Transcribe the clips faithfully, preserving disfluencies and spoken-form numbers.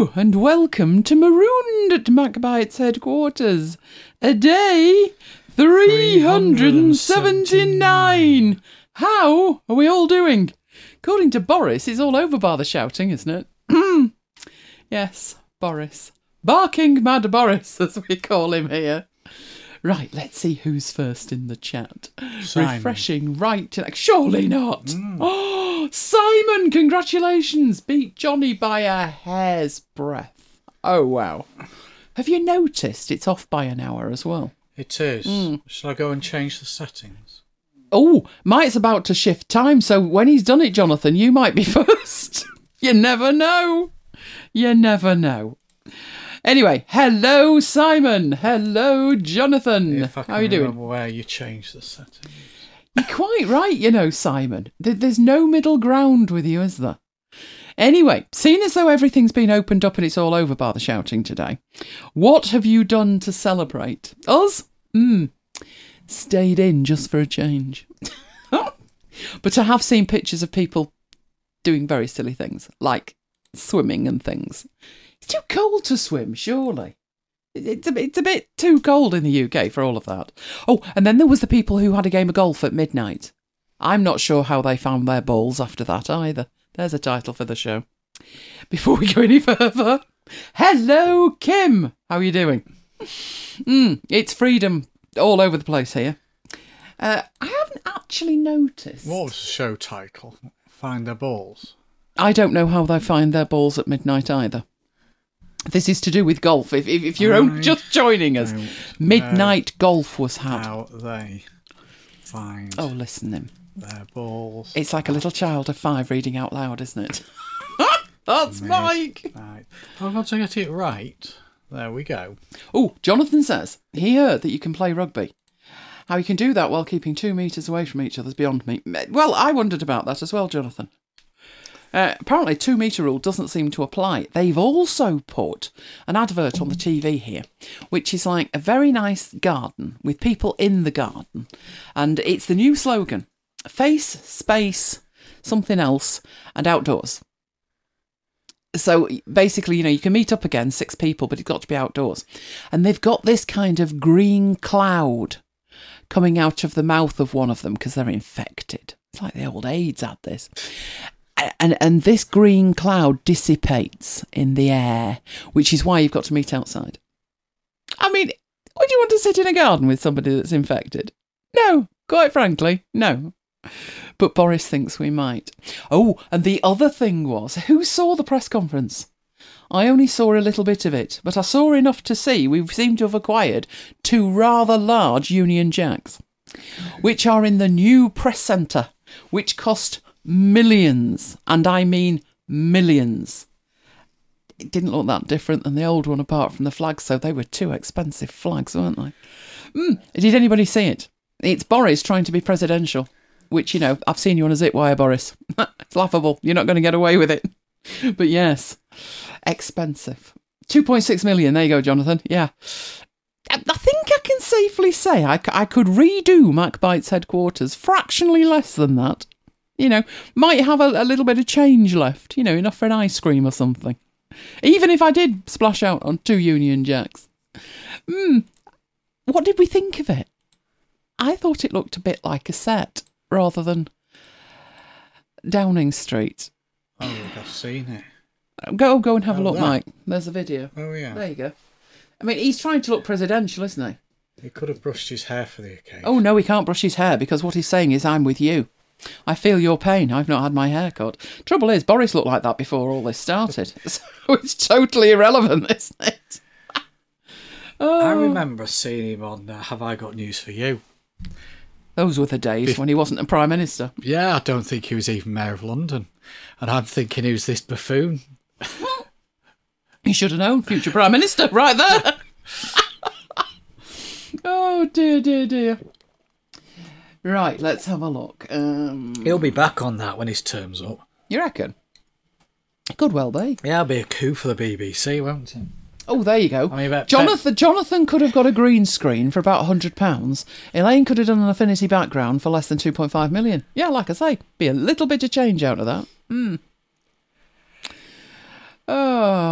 Hello and welcome to Marooned at MacBite's headquarters. A day three hundred seventy-nine. How are we all doing? According to Boris, it's all over bar the shouting, isn't it? Yes, Boris. Barking Mad Boris, as we call him here. Right, let's see who's first in the chat. Simon. Refreshing right to... Surely not. Mm. Oh, Simon, congratulations. Beat Johnny by a hair's breadth. Oh, wow. Have you noticed it's off by an hour as well? It is. Mm. Shall I go and change the settings? Oh, Mike's about to shift time, so when he's done it, Jonathan, you might be first. You never know. You never know. Anyway, hello, Simon. Hello, Jonathan. If I can How are you doing? Remember where you changed the settings. You're quite right, you know, Simon. There's no middle ground with you, is there? Anyway, seeing as though everything's been opened up and it's all over bar the shouting today, what have you done to celebrate? Us? Hmm. Stayed in just for a change. But I have seen pictures of people doing very silly things, like swimming and things. It's too cold to swim, surely. It's a, it's a bit too cold in the U K for all of that. Oh, and then there was the people who had a game of golf at midnight. I'm not sure how they found their balls after that either. There's a title for the show. Before we go any further, hello, Kim. How are you doing? Mm, it's freedom all over the place here. Uh, I haven't actually noticed. What was the show title? Find Their Balls? I don't know how they find their balls at midnight either. This is to do with golf. If if, if you're only just joining us, midnight golf was had. How they find oh, listen them. their balls. It's like a little child of five reading out loud, isn't it? That's Mike. Right. I've got to get it right. There we go. Oh, Jonathan says he heard that you can play rugby. How you can do that while keeping two metres away from each other is beyond me. Well, I wondered about that as well, Jonathan. Uh, apparently, two metre rule doesn't seem to apply. They've also put an advert on the T V here, which is like a very nice garden with people in the garden. And it's the new slogan, face, space, something else, and outdoors. So basically, you know, you can meet up again, six people, but it's got to be outdoors. And they've got this kind of green cloud coming out of the mouth of one of them because they're infected. It's like the old AIDS had this. And and this green cloud dissipates in the air, which is why you've got to meet outside. I mean, would you want to sit in a garden with somebody that's infected? No, quite frankly, no. But Boris thinks we might. Oh, and the other thing was, who saw the press conference? I only saw a little bit of it, but I saw enough to see we seem to have acquired two rather large Union Jacks, which are in the new press centre, which cost millions, and I mean millions. It didn't look that different than the old one apart from the flags, so they were two expensive flags, weren't they? Mm, did anybody see it? It's Boris trying to be presidential, which, you know, I've seen you on a zip wire, Boris. It's laughable. You're not going to get away with it. But yes, expensive. two point six million, there you go, Jonathan. Yeah. I think I can safely say I, I could redo MacBite's headquarters fractionally less than that. You know, might have a, a little bit of change left, you know, enough for an ice cream or something. Even if I did splash out on two Union Jacks. Hmm, what did we think of it? I thought it looked a bit like a set rather than Downing Street. Oh, I've seen it. Go, go and have oh, a look, that. Mike. There's a video. Oh, yeah. There you go. I mean, he's trying to look presidential, isn't he? He could have brushed his hair for the occasion. Oh, no, he can't brush his hair because what he's saying is, I'm with you. I feel your pain. I've not had my hair cut. Trouble is, Boris looked like that before all this started. So it's totally irrelevant, isn't it? Oh. I remember seeing him on uh, Have I Got News For You? Those were the days Be- when he wasn't a Prime Minister. Yeah, I don't think he was even Mayor of London. And I'm thinking, who's this buffoon? You should have known, future Prime Minister, right there. Oh, dear, dear, dear. Right, let's have a look. Um, He'll be back on that when his term's up. You reckon? Could well be. Yeah, it'll be a coup for the B B C, won't it? Oh, there you go. I mean, bet, Jonathan bet. Jonathan could have got a green screen for about one hundred pounds. Elaine could have done an Affinity background for less than two point five million. Yeah, like I say, be a little bit of change out of that. Hmm. Oh,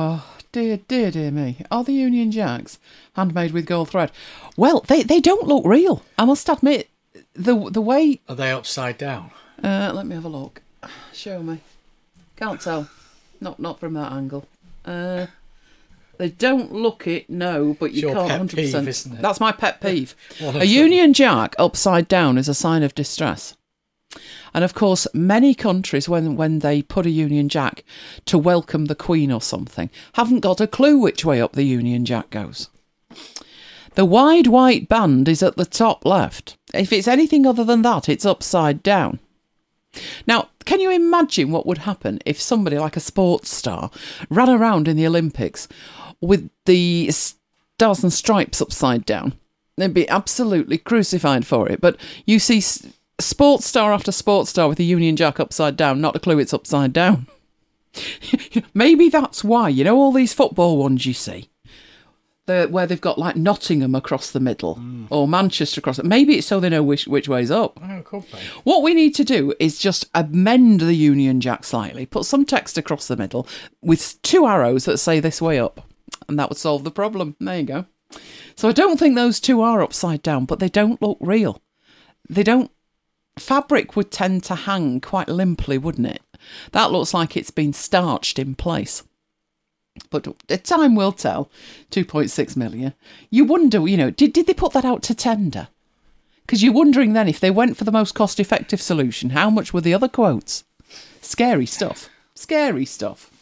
dear, dear, dear me. Are the Union Jacks handmade with gold thread? Well, they, they don't look real. I must admit, the the way... Are they upside down? Uh, let me have a look. Show me. Can't tell. Not not from that angle. Uh, they don't look it, no, but you it's your can't pet one hundred percent. Peeve, isn't it? That's my pet peeve. A Union Jack upside down is a sign of distress. And of course, many countries, when, when they put a Union Jack to welcome the Queen or something, haven't got a clue which way up the Union Jack goes. The wide white band is at the top left. If it's anything other than that, it's upside down. Now, can you imagine what would happen if somebody like a sports star ran around in the Olympics with the Stars and Stripes upside down? They'd be absolutely crucified for it. But you see sports star after sports star with the Union Jack upside down, not a clue it's upside down. Maybe that's why, you know, all these football ones you see, where they've got like Nottingham across the middle mm. or Manchester across it. Maybe it's so they know which, which way's up. Oh, could be. What we need to do is just amend the Union Jack slightly, put some text across the middle with two arrows that say this way up, and that would solve the problem. There you go. So I don't think those two are upside down, but they don't look real. They don't. Fabric would tend to hang quite limply, wouldn't it? That looks like it's been starched in place. But the time will tell. two point six million. You wonder, you know, did, did they put that out to tender? Because you're wondering then, if they went for the most cost-effective solution, how much were the other quotes? Scary stuff. Scary stuff.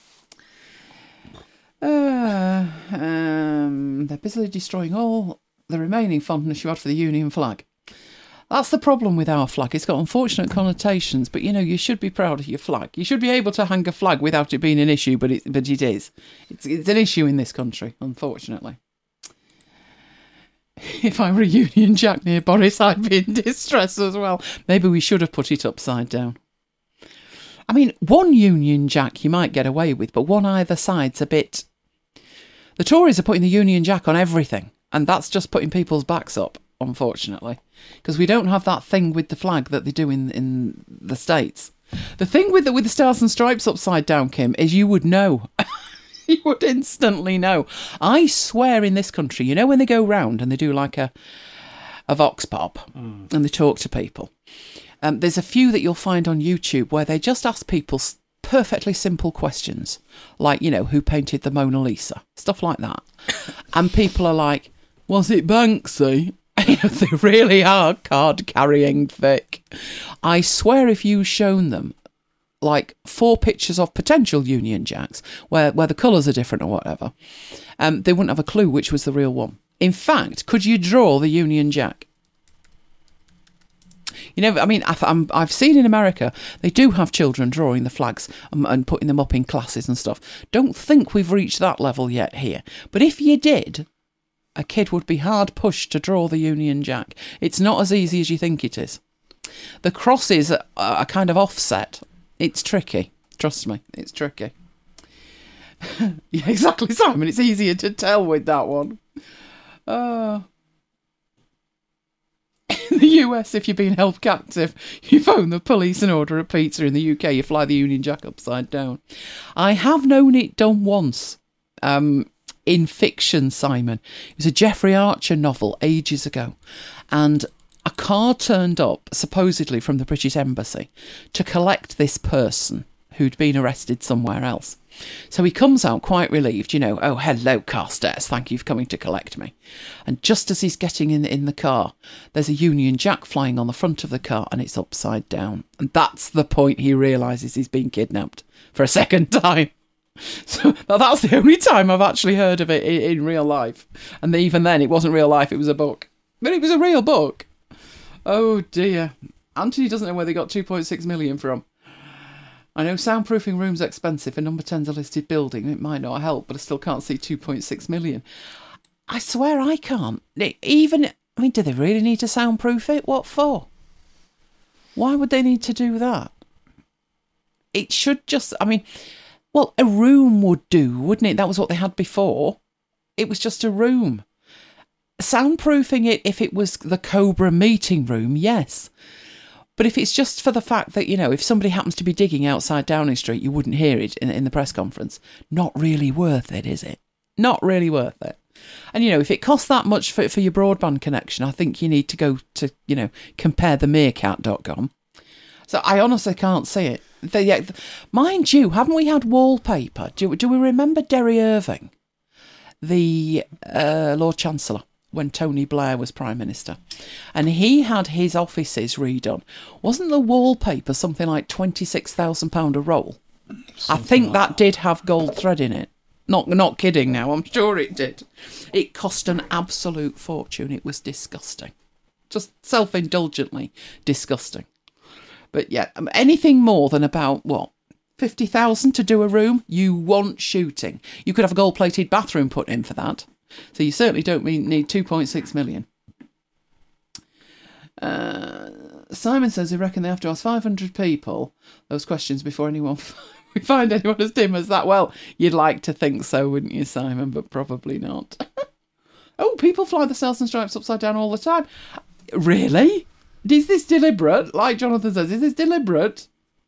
Uh, um, they're busily destroying all the remaining fondness you had for the Union flag. That's the problem with our flag. It's got unfortunate connotations, but, you know, you should be proud of your flag. You should be able to hang a flag without it being an issue, but it, but it is. It's, it's an issue in this country, unfortunately. If I were a Union Jack near Boris, I'd be in distress as well. Maybe we should have put it upside down. I mean, one Union Jack you might get away with, but one either side's a bit... The Tories are putting the Union Jack on everything, and that's just putting people's backs up, unfortunately, because we don't have that thing with the flag that they do in in the States. The thing with the, with the Stars and Stripes upside down, Kim, is you would know. You would instantly know. I swear in this country, you know when they go round and they do like a, a vox pop mm. and they talk to people, um, there's a few that you'll find on YouTube where they just ask people perfectly simple questions, like, you know, who painted the Mona Lisa? Stuff like that. And people are like, was it Banksy? They really are card-carrying thick. I swear if you shown them like four pictures of potential Union Jacks where, where the colours are different or whatever, um, they wouldn't have a clue which was the real one. In fact, could you draw the Union Jack? You know, I mean, I've, I'm, I've seen in America, they do have children drawing the flags and, and putting them up in classes and stuff. Don't think we've reached that level yet here. But if you did, a kid would be hard pushed to draw the Union Jack. It's not as easy as you think it is. The crosses are, are kind of offset. It's tricky. Trust me, it's tricky. Yeah, exactly, Simon. It's easier to tell with that one. Uh, in the U S, if you're being held captive, you phone the police and order a pizza. In the U K, you fly the Union Jack upside down. I have known it done once. Um... In fiction, Simon. It was a Jeffrey Archer novel ages ago. And a car turned up, supposedly from the British Embassy, to collect this person who'd been arrested somewhere else. So he comes out quite relieved, you know, oh, hello, Carstairs, thank you for coming to collect me. And just as he's getting in, in the car, there's a Union Jack flying on the front of the car and it's upside down. And that's the point he realises he's been kidnapped for a second time. So that's the only time I've actually heard of it in, in real life. And even then, it wasn't real life, it was a book. But it was a real book. Oh dear. Anthony doesn't know where they got two point six million from. I know soundproofing room's expensive and number ten's a listed building. It might not help, but I still can't see two point six million. I swear I can't. Even, I mean, do they really need to soundproof it? What for? Why would they need to do that? It should just, I mean... Well, a room would do, wouldn't it? That was what they had before. It was just a room. Soundproofing it if it was the Cobra meeting room, yes. But if it's just for the fact that, you know, if somebody happens to be digging outside Downing Street, you wouldn't hear it in, in the press conference. Not really worth it, is it? Not really worth it. And, you know, if it costs that much for, for your broadband connection, I think you need to go to, you know, compare the meerkat dot com. So I honestly can't see it. The, yeah, the, mind you, haven't we had wallpaper? Do, do we remember Derry Irving, the uh, Lord Chancellor, when Tony Blair was Prime Minister? And he had his offices redone. Wasn't the wallpaper something like twenty-six thousand pounds a roll? Something I think like that, that did have gold thread in it. Not, not kidding now, I'm sure it did. It cost an absolute fortune. It was disgusting. Just self-indulgently disgusting. But yeah, anything more than about, what, fifty thousand to do a room, you want shooting. You could have a gold-plated bathroom put in for that. So you certainly don't need two point six million. Uh, Simon says he reckon they have to ask five hundred people those questions before anyone we find anyone as dim as that. Well, you'd like to think so, wouldn't you, Simon? But probably not. Oh, people fly the Stars and Stripes upside down all the time. Really? Is this deliberate? Like Jonathan says, is this deliberate?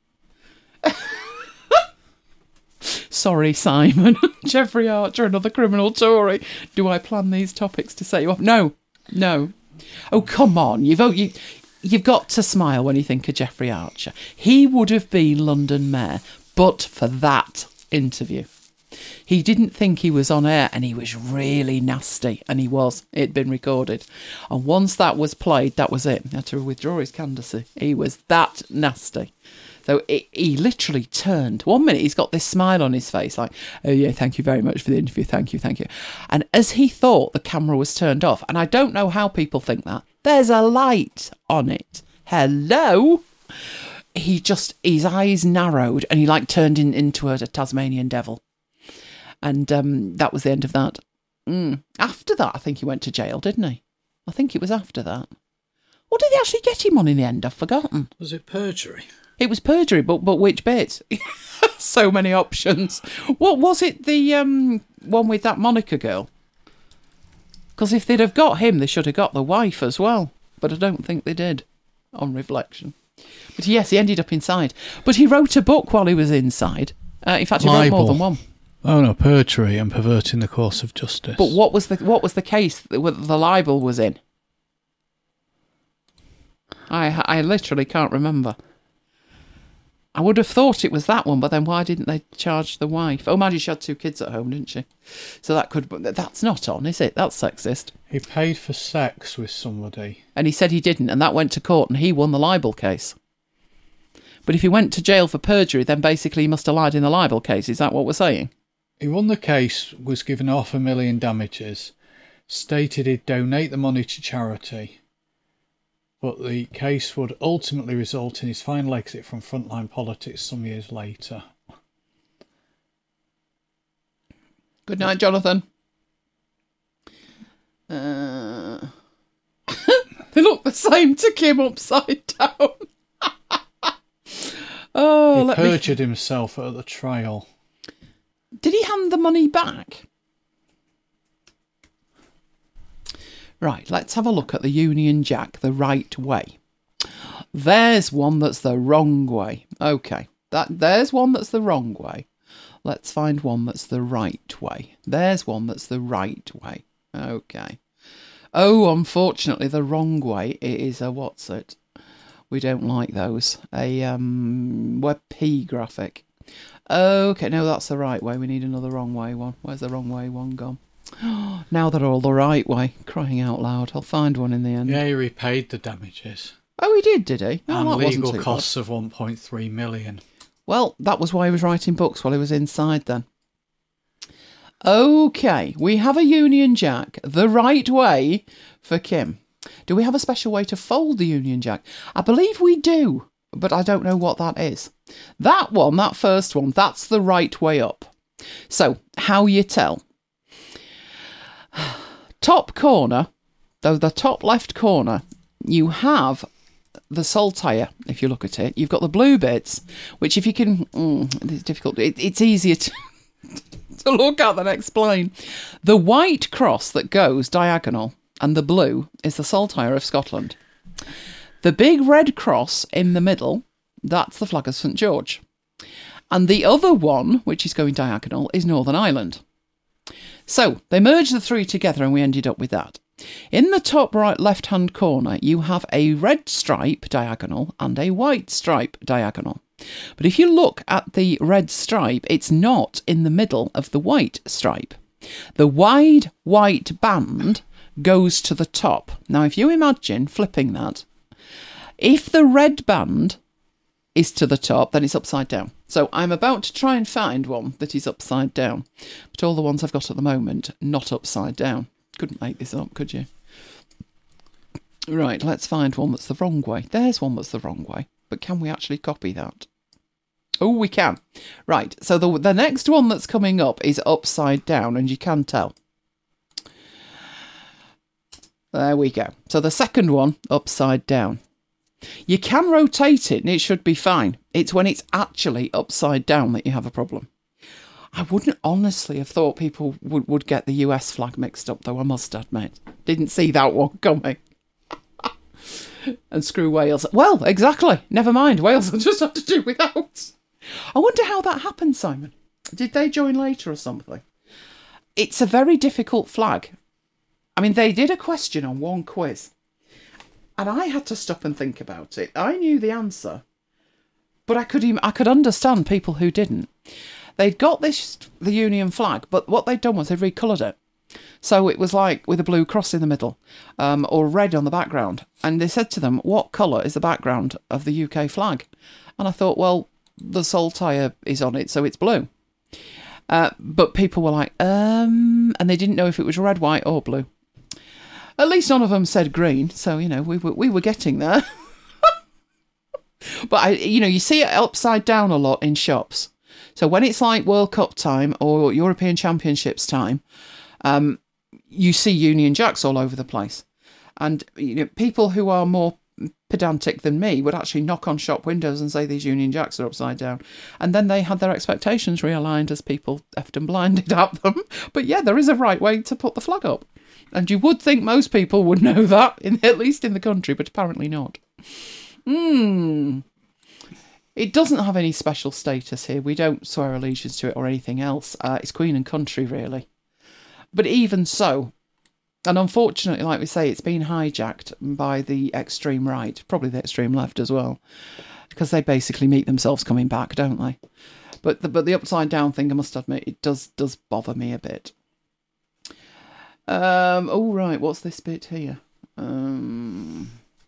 Sorry, Simon. Jeffrey Archer, another criminal Tory. Do I plan these topics to set you off? No, no. Oh, come on. You've, oh, you, you've got to smile when you think of Jeffrey Archer. He would have been London Mayor, but for that interview. He didn't think he was on air, and he was really nasty, and he was. It'd been recorded. And once that was played, that was it. He had to withdraw his candidacy. He was that nasty. So it, he literally turned. One minute he's got this smile on his face, like, oh yeah, thank you very much for the interview, thank you, thank you. And as he thought the camera was turned off, and I don't know how people think that, there's a light on it. Hello? He just, his eyes narrowed, and he like turned in, into a, a Tasmanian devil. And um, that was the end of that. Mm. After that, I think he went to jail, didn't he? I think it was after that. Or did they actually get him on in the end? I've forgotten. Was it perjury? It was perjury, but but which bit? So many options. What was it? The um, one with that Monica girl? Because if they'd have got him, they should have got the wife as well. But I don't think they did, on reflection. But yes, he ended up inside. But he wrote a book while he was inside. Uh, in fact, he Libel. wrote more than one. Oh no, perjury and perverting the course of justice. But what was the what was the case that the libel was in? I I literally can't remember. I would have thought it was that one, but then why didn't they charge the wife? Oh, mind you, she had two kids at home, didn't she? So that could... That's not on, is it? That's sexist. He paid for sex with somebody. And he said he didn't, and that went to court, and he won the libel case. But if he went to jail for perjury, then basically he must have lied in the libel case. Is that what we're saying? He won the case, was given half a million damages, stated he'd donate the money to charity, but the case would ultimately result in his final exit from frontline politics some years later. Good night, Jonathan. Uh... They look the same to Kim upside down. Oh, he let perjured me... himself at the trial. Did he hand the money back? Right, let's have a look at the Union Jack the right way. There's one that's the wrong way. Okay, that there's one that's the wrong way. Let's find one that's the right way. There's one that's the right way. Okay. Oh, unfortunately, the wrong way it is a what's it? We don't like those. A um, WebP graphic. Okay, no, that's the right way. We need another wrong way one. Where's the wrong way one gone? Now they're all the right way. Crying out loud. I'll find one in the end. Yeah, he repaid the damages. Oh, he did, did he? Oh, and that legal wasn't too costs bad. of one point three million. Well, that was why he was writing books while he was inside then. Okay, we have a Union Jack the right way for Kim. Do we have a special way to fold the Union Jack? I believe we do, but I don't know what that is. That one, that first one, that's the right way up. So, how you tell? Top corner, though the top left corner, you have the saltire. If you look at it, you've got the blue bits, which if you can, mm, it's difficult. It, it's easier to, to look at than explain. The white cross that goes diagonal and the blue is the saltire of Scotland. The big red cross in the middle, that's the flag of Saint George. And the other one, which is going diagonal, is Northern Ireland. So they merged the three together and we ended up with that. In the top right left-hand corner, you have a red stripe diagonal and a white stripe diagonal. But if you look at the red stripe, it's not in the middle of the white stripe. The wide white band goes to the top. Now, if you imagine flipping that, if the red band is to the top, then it's upside down. So I'm about to try and find one that is upside down. But all the ones I've got at the moment, not upside down. Couldn't make this up, could you? Right, let's find one that's the wrong way. There's one that's the wrong way. But can we actually copy that? Oh, we can. Right, so the, the next one that's coming up is upside down, and you can tell. There we go. So the second one, upside down. You can rotate it and it should be fine. It's when it's actually upside down that you have a problem. I wouldn't honestly have thought people would, would get the U S flag mixed up, though, I must admit. Didn't see that one coming. And screw Wales. Well, exactly. Never mind. Wales will just have to do without. I wonder how that happened, Simon. Did they join later or something? It's a very difficult flag. I mean, they did a question on one quiz. And I had to stop and think about it. I knew the answer. But I could even, I could understand people who didn't. They'd got this, the Union flag, but what they'd done was they'd recoloured it. So it was like with a blue cross in the middle, um, or red on the background. And they said to them, what colour is the background of the U K flag? And I thought, well, the saltire is on it, so it's blue. Uh, but people were like, um, and they didn't know if it was red, white or blue. At least none of them said green, so, you know, we were, we were getting there. But, I, you know, you see it upside down a lot in shops. So when it's like World Cup time or European Championships time, um, you see Union Jacks all over the place. And, you know, people who are more pedantic than me would actually knock on shop windows and say these Union Jacks are upside down. And then they had their expectations realigned as people effed and blinded at them. But yeah, there is a right way to put the flag up. And you would think most people would know that, in, at least in the country, but apparently not. Hmm. It doesn't have any special status here. We don't swear allegiance to it or anything else. Uh, it's Queen and Country, really. But even so, and unfortunately, like we say, it's been hijacked by the extreme right, probably the extreme left as well, because they basically meet themselves coming back, don't they? But the, but the upside down thing, I must admit, it does does bother me a bit. Um. Oh, right, what's this bit here? Um...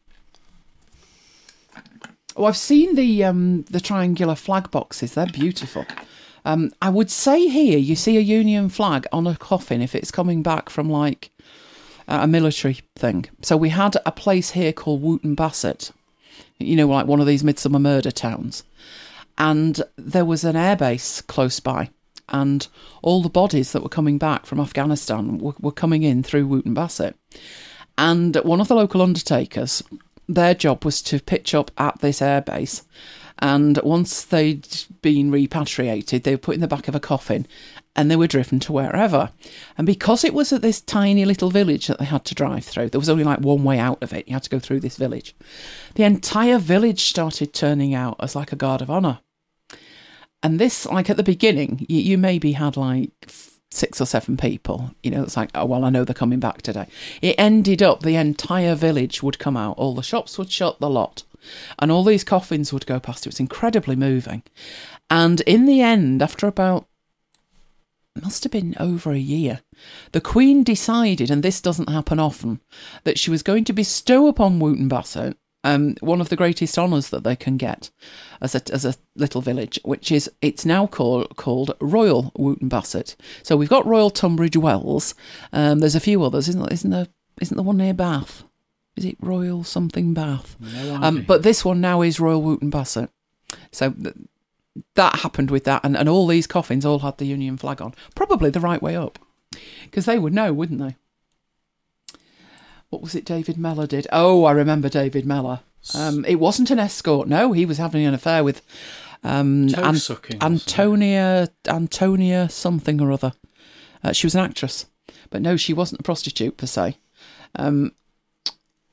Oh, I've seen the um, the triangular flag boxes. They're beautiful. Um, I would say here you see a Union flag on a coffin if it's coming back from like a military thing. So we had a place here called Wootton Bassett, you know, like one of these Midsummer Murder towns. And there was an airbase close by. And all the bodies that were coming back from Afghanistan were, were coming in through Wootton Bassett. And one of the local undertakers, their job was to pitch up at this airbase, and once they'd been repatriated, they were put in the back of a coffin and they were driven to wherever. And because it was at this tiny little village that they had to drive through, there was only like one way out of it. You had to go through this village. The entire village started turning out as like a guard of honour. And this, like at the beginning, you, you maybe had like six or seven people, you know, it's like, oh, well, I know they're coming back today. It ended up the entire village would come out, all the shops would shut, the lot, and all these coffins would go past. It was incredibly moving. And in the end, after about, it must have been over a year, the Queen decided, and this doesn't happen often, that she was going to bestow upon Wootton Bassett Um, one of the greatest honours that they can get as a as a little village, which is, it's now called called Royal Wootton Bassett. So we've got Royal Tunbridge Wells. Um, there's a few others, isn't isn't there? Isn't the one near Bath? Is it Royal something Bath? No um, but this one now is Royal Wootton Bassett. So th- that happened with that, and, and all these coffins all had the Union flag on. Probably the right way up, because they would know, wouldn't they? What was it David Mellor did? Oh, I remember David Mellor. Um, it wasn't an escort. No, he was having an affair with um, An- Antonia, Antonia something or other. Uh, she was an actress. But no, she wasn't a prostitute per se. Um,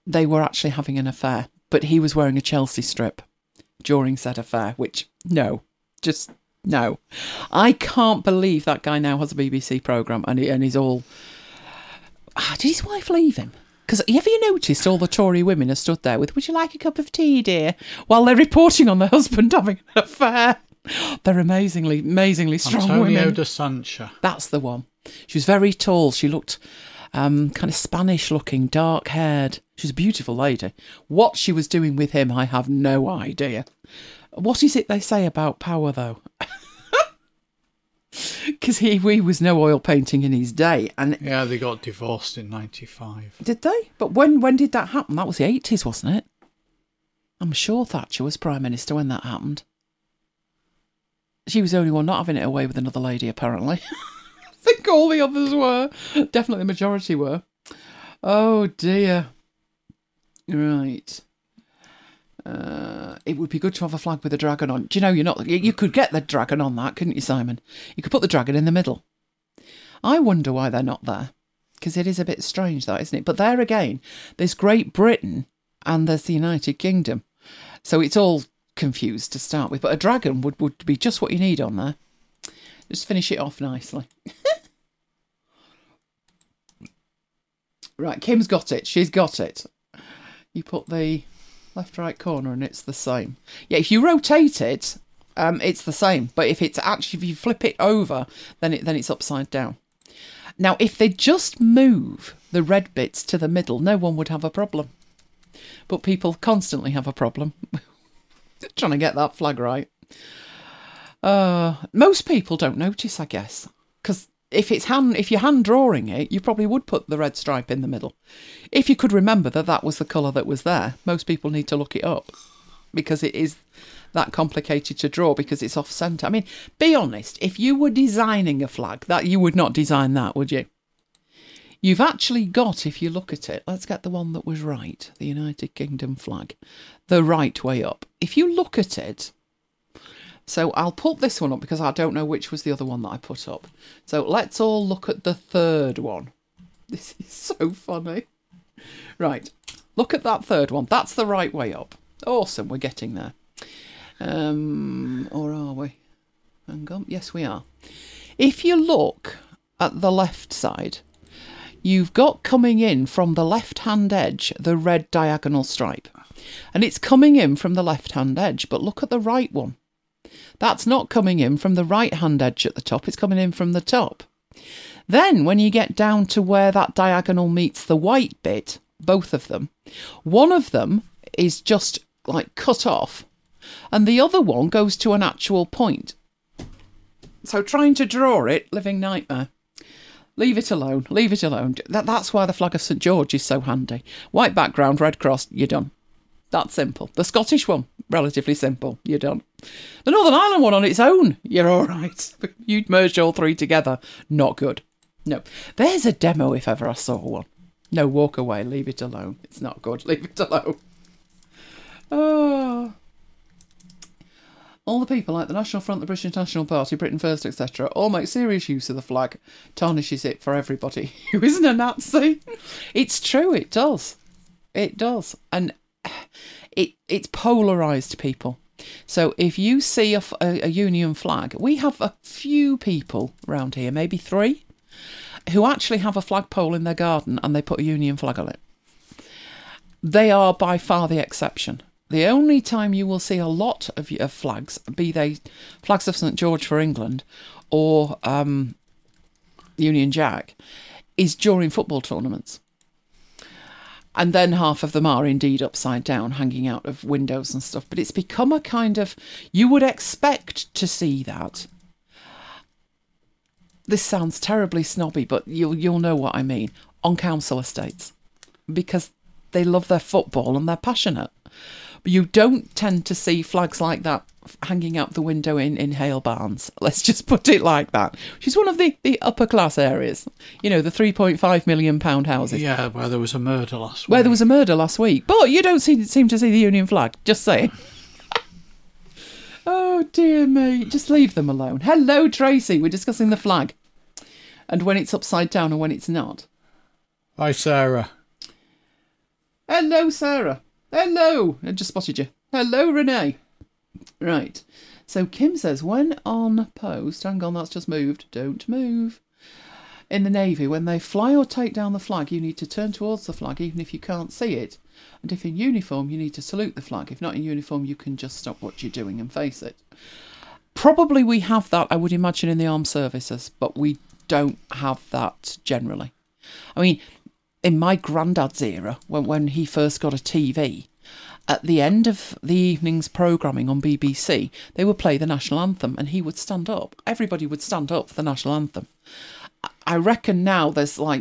they were actually having an affair, but he was wearing a Chelsea strip during said affair, which, no, just no. I can't believe that guy now has a B B C programme and, he, and he's all... Ah, did his wife leave him? Because have you noticed all the Tory women are stood there with, would you like a cup of tea, dear? While they're reporting on their husband having an affair. They're amazingly, amazingly strong Antonio women. Antonio de Sancha. That's the one. She was very tall. She looked um, kind of Spanish-looking, dark-haired. She was a beautiful lady. What she was doing with him, I have no idea. What is it they say about power, though? Because he, he was no oil painting in his day. And yeah, they got divorced in ninety-five. Did they? But when, when did that happen? That was the eighties, wasn't it? I'm sure Thatcher was Prime Minister when that happened. She was the only one not having it away with another lady, apparently. I think all the others were. Definitely the majority were. Oh, dear. Right. Uh, it would be good to have a flag with a dragon on. Do you know, you're not... You could get the dragon on that, couldn't you, Simon? You could put the dragon in the middle. I wonder why they're not there. Because it is a bit strange, that, isn't it? But there again, there's Great Britain and there's the United Kingdom. So it's all confused to start with. But a dragon would, would be just what you need on there. Just finish it off nicely. Right, Kim's got it. She's got it. You put the left, right corner and it's the same. Yeah, if you rotate it, um, it's the same. But if it's actually, if you flip it over, then it then it's upside down. Now, if they just move the red bits to the middle, no one would have a problem. But people constantly have a problem trying to get that flag right. Uh, most people don't notice, I guess, because if it's hand, if you're hand drawing it, you probably would put the red stripe in the middle. If you could remember that that was the colour that was there, most people need to look it up because it is that complicated to draw because it's off centre. I mean, be honest, if you were designing a flag, that you would not design that, would you? You've actually got, if you look at it, let's get the one that was right, the United Kingdom flag, the right way up. If you look at it, so I'll put this one up because I don't know which was the other one that I put up. So let's all look at the third one. This is so funny. Right, look at that third one. That's the right way up. Awesome, we're getting there. Um, or are we? Hang on. Yes, we are. If you look at the left side, you've got coming in from the left-hand edge the red diagonal stripe. And it's coming in from the left-hand edge, but look at the right one. That's not coming in from the right-hand edge at the top, it's coming in from the top. Then, when you get down to where that diagonal meets the white bit, both of them, one of them is just, like, cut off, and the other one goes to an actual point. So trying to draw it, living nightmare. Leave it alone, leave it alone. That, that's why the flag of St George is so handy. White background, red cross, you're done. That's simple. The Scottish one, relatively simple, you're done. The Northern Ireland one on its own, you're all right. You'd merge all three together, not good. No. There's a demo if ever I saw one. No, walk away, leave it alone. It's not good, leave it alone. Oh... All the people like the National Front, the British National Party, Britain First, et cetera, all make serious use of the flag, tarnishes it for everybody who isn't a Nazi. It's true, it does. It does. And it it's polarised people. So if you see a, a, a Union flag, we have a few people around here, maybe three, who actually have a flagpole in their garden and they put a Union flag on it. They are by far the exception. The only time you will see a lot of, of flags, be they flags of St George for England or um, Union Jack, is during football tournaments. And then half of them are indeed upside down, hanging out of windows and stuff. But it's become a kind of... You would expect to see that. This sounds terribly snobby, but you'll you'll know what I mean. On council estates. Because they love their football and they're passionate. You don't tend to see flags like that hanging out the window in, in Hale Barns. Let's just put it like that. Which is one of the, the upper class areas. You know, the three point five million pound houses. Yeah, where there was a murder last week. Where there was a murder last week. But you don't seem, seem to see the Union flag. Just saying. Oh, dear me. Just leave them alone. Hello, Tracy. We're discussing the flag. And when it's upside down and when it's not. Hi, Sarah. Hello, Sarah. Hello. I just spotted you. Hello, Renee. Right. So Kim says, when on post, hang on, that's just moved. Don't move. In the Navy, when they fly or take down the flag, you need to turn towards the flag, even if you can't see it. And if in uniform, you need to salute the flag. If not in uniform, you can just stop what you're doing and face it. Probably we have that, I would imagine, in the armed services, but we don't have that generally. I mean, in my granddad's era, when, when he first got a T V, at the end of the evening's programming on B B C, they would play the national anthem and he would stand up. Everybody would stand up for the national anthem. I reckon now there's like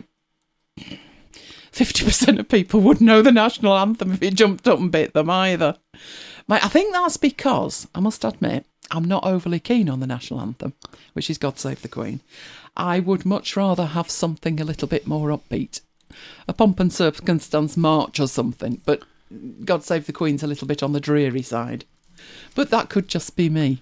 fifty percent of people would know the national anthem if he jumped up and bit them either. I think that's because, I must admit, I'm not overly keen on the national anthem, which is God Save the Queen. I would much rather have something a little bit more upbeat. A pomp and circumstance march or something, but God Save the Queen's a little bit on the dreary side. But that could just be me.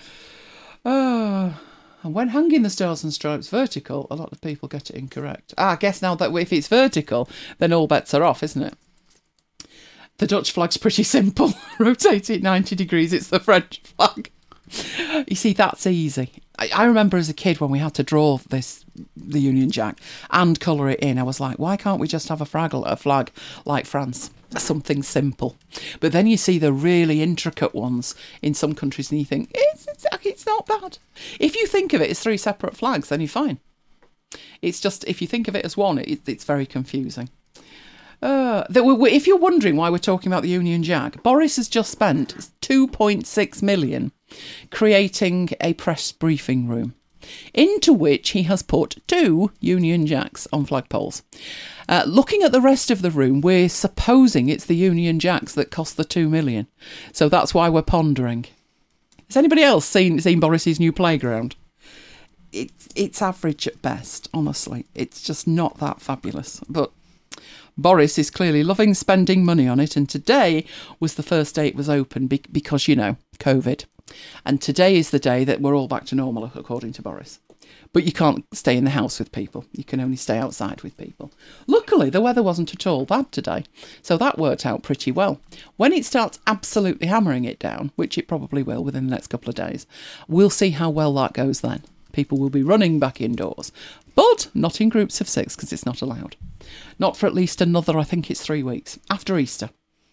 Oh, and when hanging the Stars and Stripes vertical, a lot of people get it incorrect. Ah, I guess now that if it's vertical, then all bets are off, isn't it? The Dutch flag's pretty simple. Rotate it ninety degrees, it's the French flag. You see, that's easy. I, I remember as a kid when we had to draw this, the Union Jack, and colour it in, I was like, why can't we just have a flag, a flag like France? Something simple. But then you see the really intricate ones in some countries and you think, it's, it's, it's not bad. If you think of it as three separate flags, then you're fine. It's just, if you think of it as one, it, it's very confusing. Uh, if you're wondering why we're talking about the Union Jack, Boris has just spent two point six million creating a press briefing room, into which he has put two Union Jacks on flagpoles. Uh, looking at the rest of the room, we're supposing it's the Union Jacks that cost the two million. So that's why we're pondering. Has anybody else seen seen Boris's new playground? It's it's average at best, honestly. It's just not that fabulous, but Boris is clearly loving spending money on it, and today was the first day it was open be- because, you know, COVID. And today is the day that we're all back to normal, according to Boris. But you can't stay in the house with people. You can only stay outside with people. Luckily, the weather wasn't at all bad today, so that worked out pretty well. When it starts absolutely hammering it down, which it probably will within the next couple of days, we'll see how well that goes then. People will be running back indoors, but not in groups of six because it's not allowed. Not for at least another, I think it's three weeks, after Easter.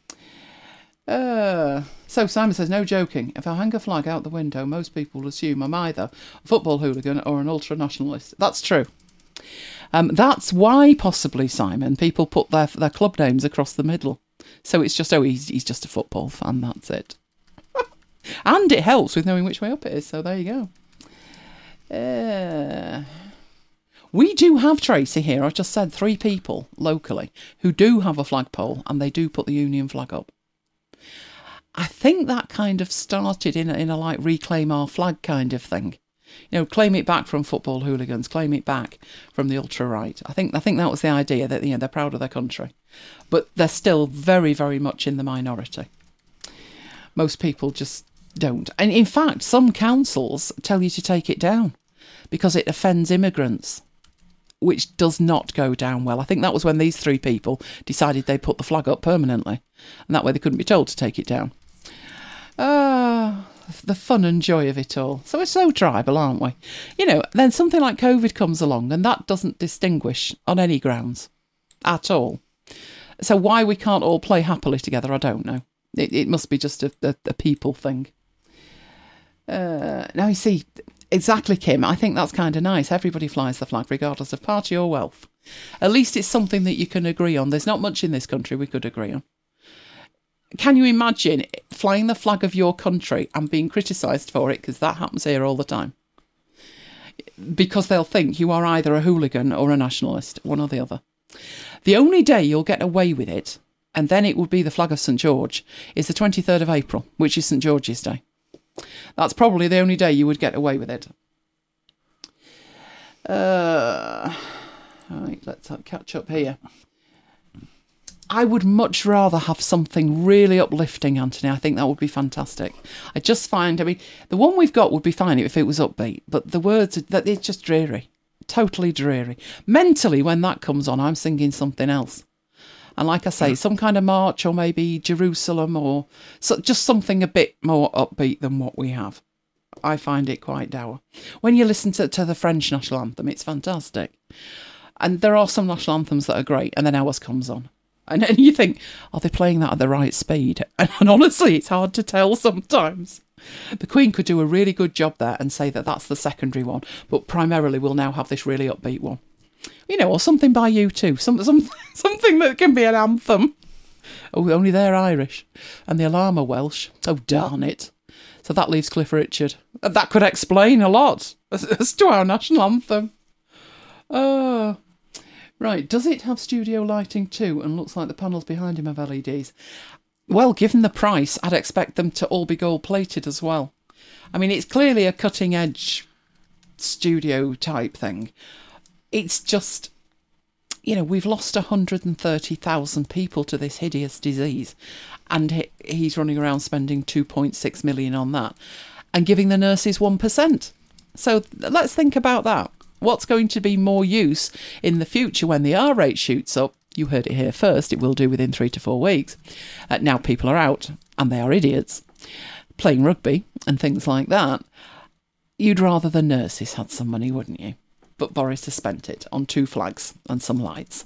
Uh, so Simon says, no joking, if I hang a flag out the window, most people will assume I'm either a football hooligan or an ultra-nationalist. That's true. Um, that's why, possibly, Simon, people put their their club names across the middle. So it's just, oh, he's, he's just a football fan, that's it. And it helps with knowing which way up it is, so there you go. Uh... We do have, Tracy, here, I've just said, three people locally who do have a flagpole and they do put the Union flag up. I think that kind of started in a, in a like reclaim our flag kind of thing. You know, claim it back from football hooligans, claim it back from the ultra-right. I think I think that was the idea, that, you know, they're proud of their country. But they're still very, very much in the minority. Most people just don't. And in fact, some councils tell you to take it down because it offends immigrants, which does not go down well. I think that was when these three people decided they put the flag up permanently, and that way they couldn't be told to take it down. Ah, the fun and joy of it all. So we're so tribal, aren't we? You know, then something like COVID comes along, and that doesn't distinguish on any grounds at all. So why we can't all play happily together, I don't know. It, it must be just a, a, a people thing. Uh, now, you see... Exactly, Kim. I think that's kind of nice. Everybody flies the flag, regardless of party or wealth. At least it's something that you can agree on. There's not much in this country we could agree on. Can you imagine flying the flag of your country and being criticised for it? Because that happens here all the time. Because they'll think you are either a hooligan or a nationalist, one or the other. The only day you'll get away with it, and then it would be the flag of St George, is the twenty-third of April, which is St George's Day. That's probably the only day you would get away with it. Uh, right, let's catch up here. I would much rather have something really uplifting, Anthony. I think that would be fantastic. I just find, I mean, the one we've got would be fine if it was upbeat, but the words, that it's just dreary. Totally dreary. Mentally, when that comes on, I'm singing something else. And like I say, some kind of march, or maybe Jerusalem, or so, just something a bit more upbeat than what we have. I find it quite dour. When you listen to, to the French national anthem, it's fantastic. And there are some national anthems that are great, and then ours comes on. And then you think, are they playing that at the right speed? And, and honestly, it's hard to tell sometimes. The Queen could do a really good job there and say that that's the secondary one, but primarily we'll now have this really upbeat one. You know, or something by U two, some, some, something that can be an anthem. Oh, only they're Irish, and the Alarm are Welsh. Oh, darn it. So that leaves Cliff Richard. That could explain a lot as, as to our national anthem. Oh, right. Does it have studio lighting too, and looks like the panels behind him have L E Ds? Well, given the price, I'd expect them to all be gold-plated as well. I mean, it's clearly a cutting-edge studio type thing. It's just, you know, we've lost one hundred thirty thousand people to this hideous disease, and he, he's running around spending two point six million on that and giving the nurses one percent. So let's think about that. What's going to be more use in the future when the R rate shoots up? You heard it here first. It will do within three to four weeks. Uh, now people are out, and they are idiots, playing rugby and things like that. You'd rather the nurses had some money, wouldn't you? But Boris has spent it on two flags and some lights.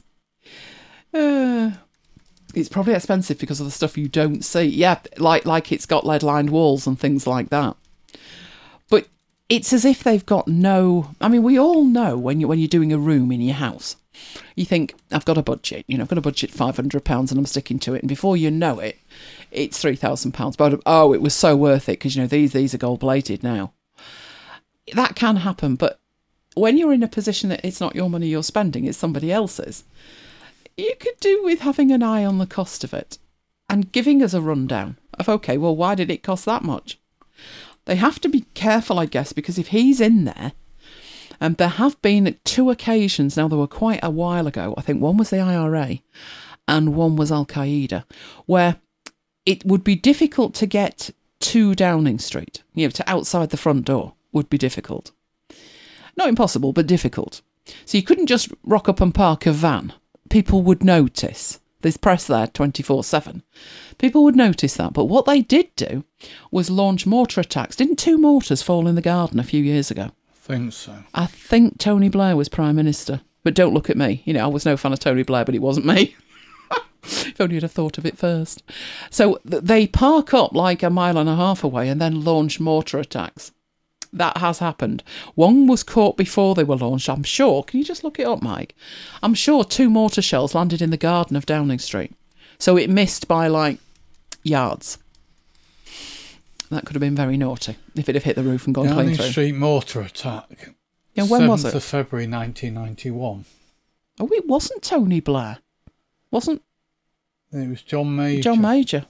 Uh, it's probably expensive because of the stuff you don't see. Yeah, like like it's got lead-lined walls and things like that. But it's as if they've got no... I mean, we all know when, you, when you're doing a room in your house, you think, I've got a budget. You know, I've got a budget five hundred pounds and I'm sticking to it. And before you know it, it's three thousand pounds. But, oh, it was so worth it because, you know, these, these are gold-plated now. That can happen, but when you're in a position that it's not your money you're spending, it's somebody else's, you could do with having an eye on the cost of it and giving us a rundown of, OK, well, why did it cost that much? They have to be careful, I guess, because if he's in there, and there have been two occasions, now there were quite a while ago, I think one was the I R A and one was Al-Qaeda, where it would be difficult to get to Downing Street, you know, to outside the front door would be difficult. Not impossible, but difficult. So you couldn't just rock up and park a van. People would notice. There's press there twenty-four seven. People would notice that. But what they did do was launch mortar attacks. Didn't two mortars fall in the garden a few years ago? I think so. I think Tony Blair was Prime Minister. But don't look at me. You know, I was no fan of Tony Blair, but it wasn't me. If only you'd have thought of it first. So th- they park up like a mile and a half away and then launch mortar attacks. That has happened. One was caught before they were launched, I'm sure. Can you just look it up, Mike? I'm sure two mortar shells landed in the garden of Downing Street. So it missed by, like, yards. That could have been very naughty if it had hit the roof and gone Downing clean through. Street mortar attack. Yeah, when was it? seventh of February nineteen ninety-one. Oh, it wasn't Tony Blair. Wasn't... It was John Major. John Major.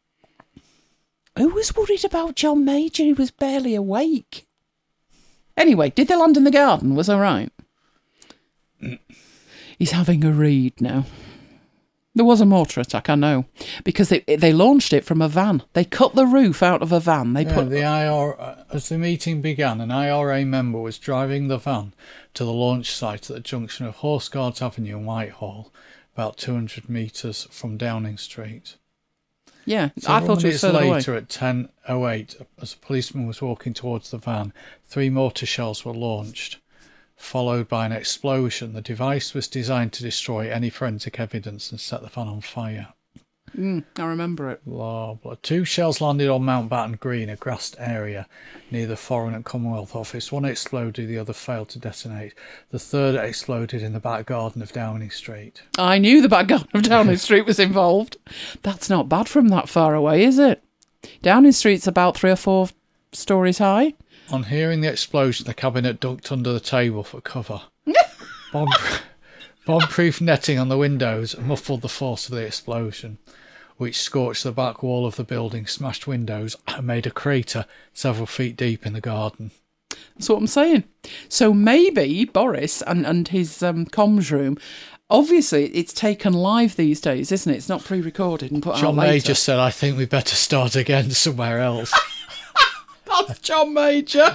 Who was worried about John Major? He was barely awake. Anyway, did they land in the garden? Was I right? Mm. He's having a read now. There was a mortar attack, I know, because they they launched it from a van. They cut the roof out of a van. They yeah, put the I R A, as the meeting began, an I R A member was driving the van to the launch site at the junction of Horse Guards Avenue and Whitehall, about two hundred metres from Downing Street. Yeah, Several I thought it was minutes further later away. at ten oh eight, as a policeman was walking towards the van, three mortar shells were launched, followed by an explosion. The device was designed to destroy any forensic evidence and set the van on fire. Mm, I remember it. Blah, blah. Two shells landed on Mountbatten Green, a grassed area near the Foreign and Commonwealth Office. One exploded, the other failed to detonate. The third exploded in the back garden of Downing Street. I knew the back garden of Downing Street was involved. That's not bad from that far away, is it? Downing Street's about three or four stories high. On hearing the explosion, the cabinet ducked under the table for cover. Bomb, bomb-proof netting on the windows muffled the force of the explosion, which scorched the back wall of the building, smashed windows, and made a crater several feet deep in the garden. That's what I'm saying. So maybe Boris and, and his um, comms room, obviously it's taken live these days, isn't it? It's not pre-recorded and put John out later. Major said, I think we better start again somewhere else. That's John Major.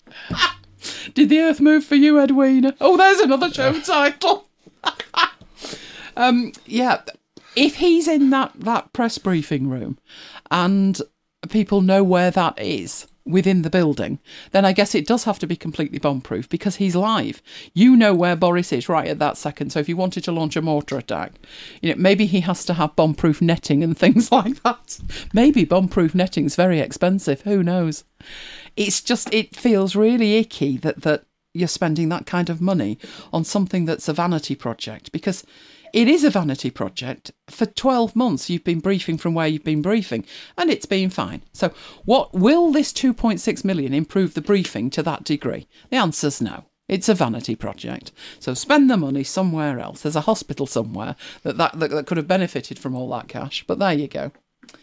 Did the earth move for you, Edwina? Oh, there's another show title. um, yeah, if he's in that, that press briefing room and people know where that is within the building, then I guess it does have to be completely bomb-proof because he's live. You know where Boris is right at that second. So if you wanted to launch a mortar attack, you know, maybe he has to have bomb-proof netting and things like that. Maybe bomb-proof netting is very expensive. Who knows? It's just, it feels really icky that, that you're spending that kind of money on something that's a vanity project, because it is a vanity project. For twelve months, you've been briefing from where you've been briefing, and it's been fine. So what will this two point six million improve the briefing to that degree? The answer's no. It's a vanity project. So spend the money somewhere else. There's a hospital somewhere that, that, that, that could have benefited from all that cash, but there you go.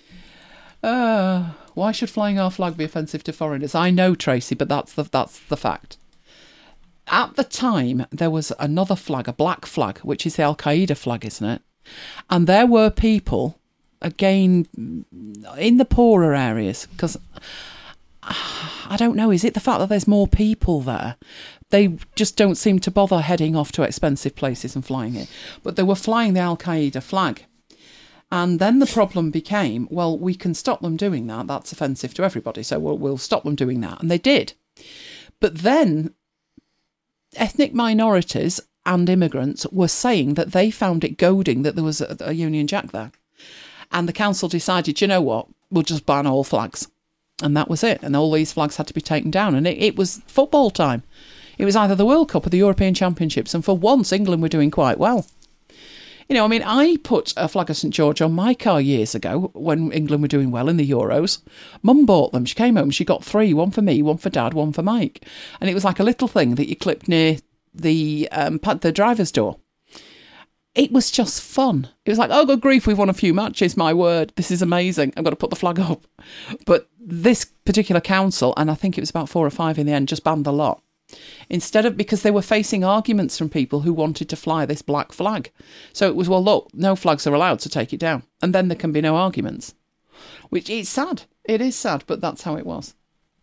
Uh, why should flying our flag be offensive to foreigners? I know, Tracy, but that's the, that's the fact. At the time, there was another flag, a black flag, which is the Al-Qaeda flag, isn't it? And there were people, again, in the poorer areas, because I don't know, is it the fact that there's more people there? They just don't seem to bother heading off to expensive places and flying it. But they were flying the Al-Qaeda flag. And then the problem became, well, we can stop them doing that. That's offensive to everybody, so we'll, we'll stop them doing that. And they did. But then ethnic minorities and immigrants were saying that they found it goading that there was a, a Union Jack there. And the council decided, you know what, we'll just ban all flags. And that was it. And all these flags had to be taken down. And it, it was football time. It was either the World Cup or the European Championships. And for once, England were doing quite well. You know, I mean, I put a flag of St George on my car years ago when England were doing well in the Euros. Mum bought them. She came home, she got three, one for me, one for Dad, one for Mike. And it was like a little thing that you clipped near the um, the driver's door. It was just fun. It was like, oh, good grief, we've won a few matches, my word. This is amazing. I've got to put the flag up. But this particular council, and I think it was about four or five in the end, just banned the lot. Instead of, because they were facing arguments from people who wanted to fly this black flag. So it was, well, look, no flags are allowed, to take it down. And then there can be no arguments. Which is sad. It is sad, but that's how it was.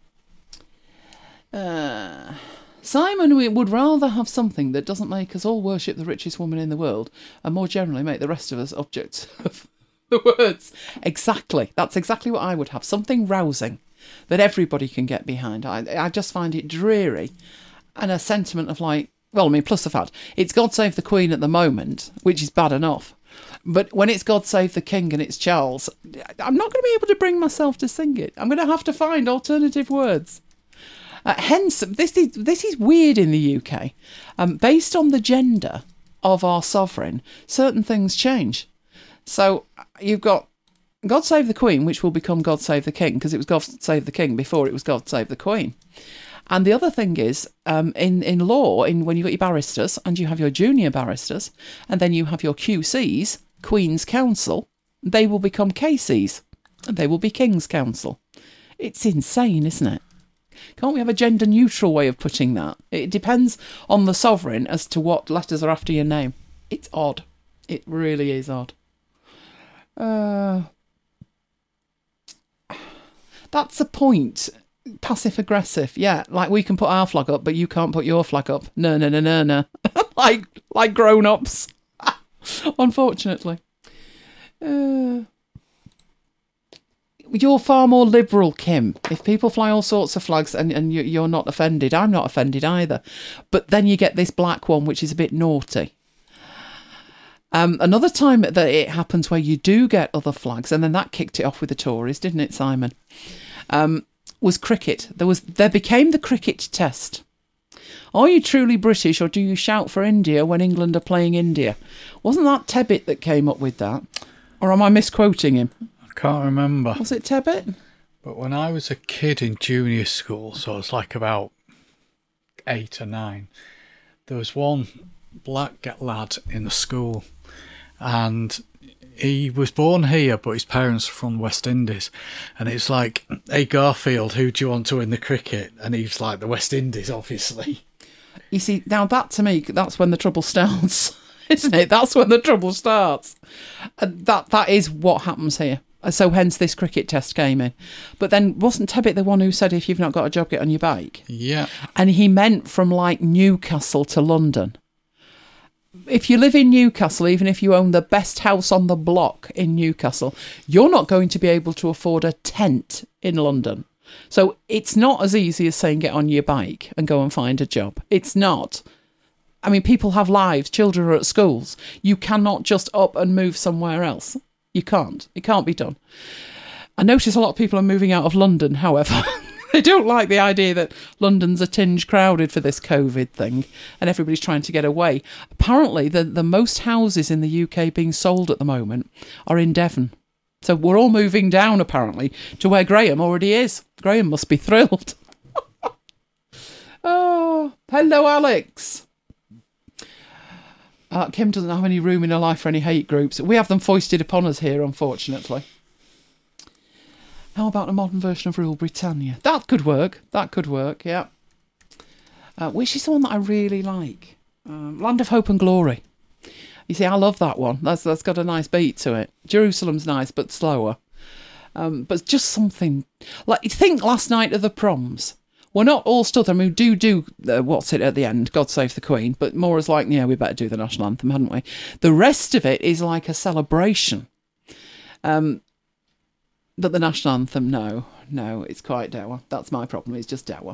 Uh, Simon, we would rather have something that doesn't make us all worship the richest woman in the world and more generally make the rest of us objects of the words. Exactly. That's exactly what I would have. Something rousing that everybody can get behind. I, I just find it dreary. And a sentiment of like, well, I mean, plus the fact, it's God Save the Queen at the moment, which is bad enough. But when it's God Save the King and it's Charles, I'm not going to be able to bring myself to sing it. I'm going to have to find alternative words. Uh, hence, this is this is weird in the U K. Um, based on the gender of our sovereign, certain things change. So you've got God Save the Queen, which will become God Save the King, because it was God Save the King before it was God Save the Queen. And the other thing is, um, in, in law, in when you've got your barristers and you have your junior barristers, and then you have your Q Cs, Queen's Counsel, they will become K Cs, and they will be King's Counsel. It's insane, isn't it? Can't we have a gender-neutral way of putting that? It depends on the sovereign as to what letters are after your name. It's odd. It really is odd. Uh, that's the point. Passive-aggressive, yeah. Like, we can put our flag up, but you can't put your flag up. No, no, no, no, no. like, like grown-ups. Unfortunately. Uh, you're far more liberal, Kim. If people fly all sorts of flags and, and you, you're not offended, I'm not offended either. But then you get this black one, which is a bit naughty. Um, another time that it happens where you do get other flags, and then that kicked it off with the Tories, didn't it, Simon? Um, was cricket. There was there became the cricket test. Are you truly British, or do you shout for India when England are playing India? Wasn't that Tebbit that came up with that? Or am I misquoting him? I can't remember. Was it Tebbit? But when I was a kid in junior school, so I was like about eight or nine, there was one black lad in the school, and he was born here, but his parents were from the West Indies. And it's like, hey, Garfield, who do you want to win the cricket? And he's like, the West Indies, obviously. You see, now that to me, that's when the trouble starts, isn't it? That's when the trouble starts. And that that is what happens here. So hence this cricket test came in. But then wasn't Tebbit the one who said, if you've not got a job, get on your bike? Yeah. And he meant from like Newcastle to London. if you live in Newcastle, even if you own the best house on the block in Newcastle, you're not going to be able to afford a tent in London. So it's not as easy as saying get on your bike and go and find a job. It's not. I mean, people have lives, children are at schools. You cannot just up and move somewhere else. You can't. It can't be done. I notice a lot of people are moving out of London, however. They don't like the idea that London's a tinge crowded for this COVID thing and everybody's trying to get away. Apparently, the, the most houses in the U K being sold at the moment are in Devon. So we're all moving down, apparently, to where Graham already is. Graham must be thrilled. Oh, hello, Alex. Uh, Kim doesn't have any room in her life for any hate groups. We have them foisted upon us here, unfortunately. How about a modern version of Rule Britannia? That could work. That could work, yeah. Uh, which is the one that I really like? Um, Land of Hope and Glory. You see, I love that one. That's That's got a nice beat to it. Jerusalem's nice, but slower. Um, but just something... Like, think Last Night of the Proms. We're not all stood there. I mean, do do uh, what's it at the end? God Save the Queen. But more is like, yeah, we better do the national anthem, hadn't we? The rest of it is like a celebration. Um... But the national anthem, no, no, it's quite dour. That's my problem, it's just dour.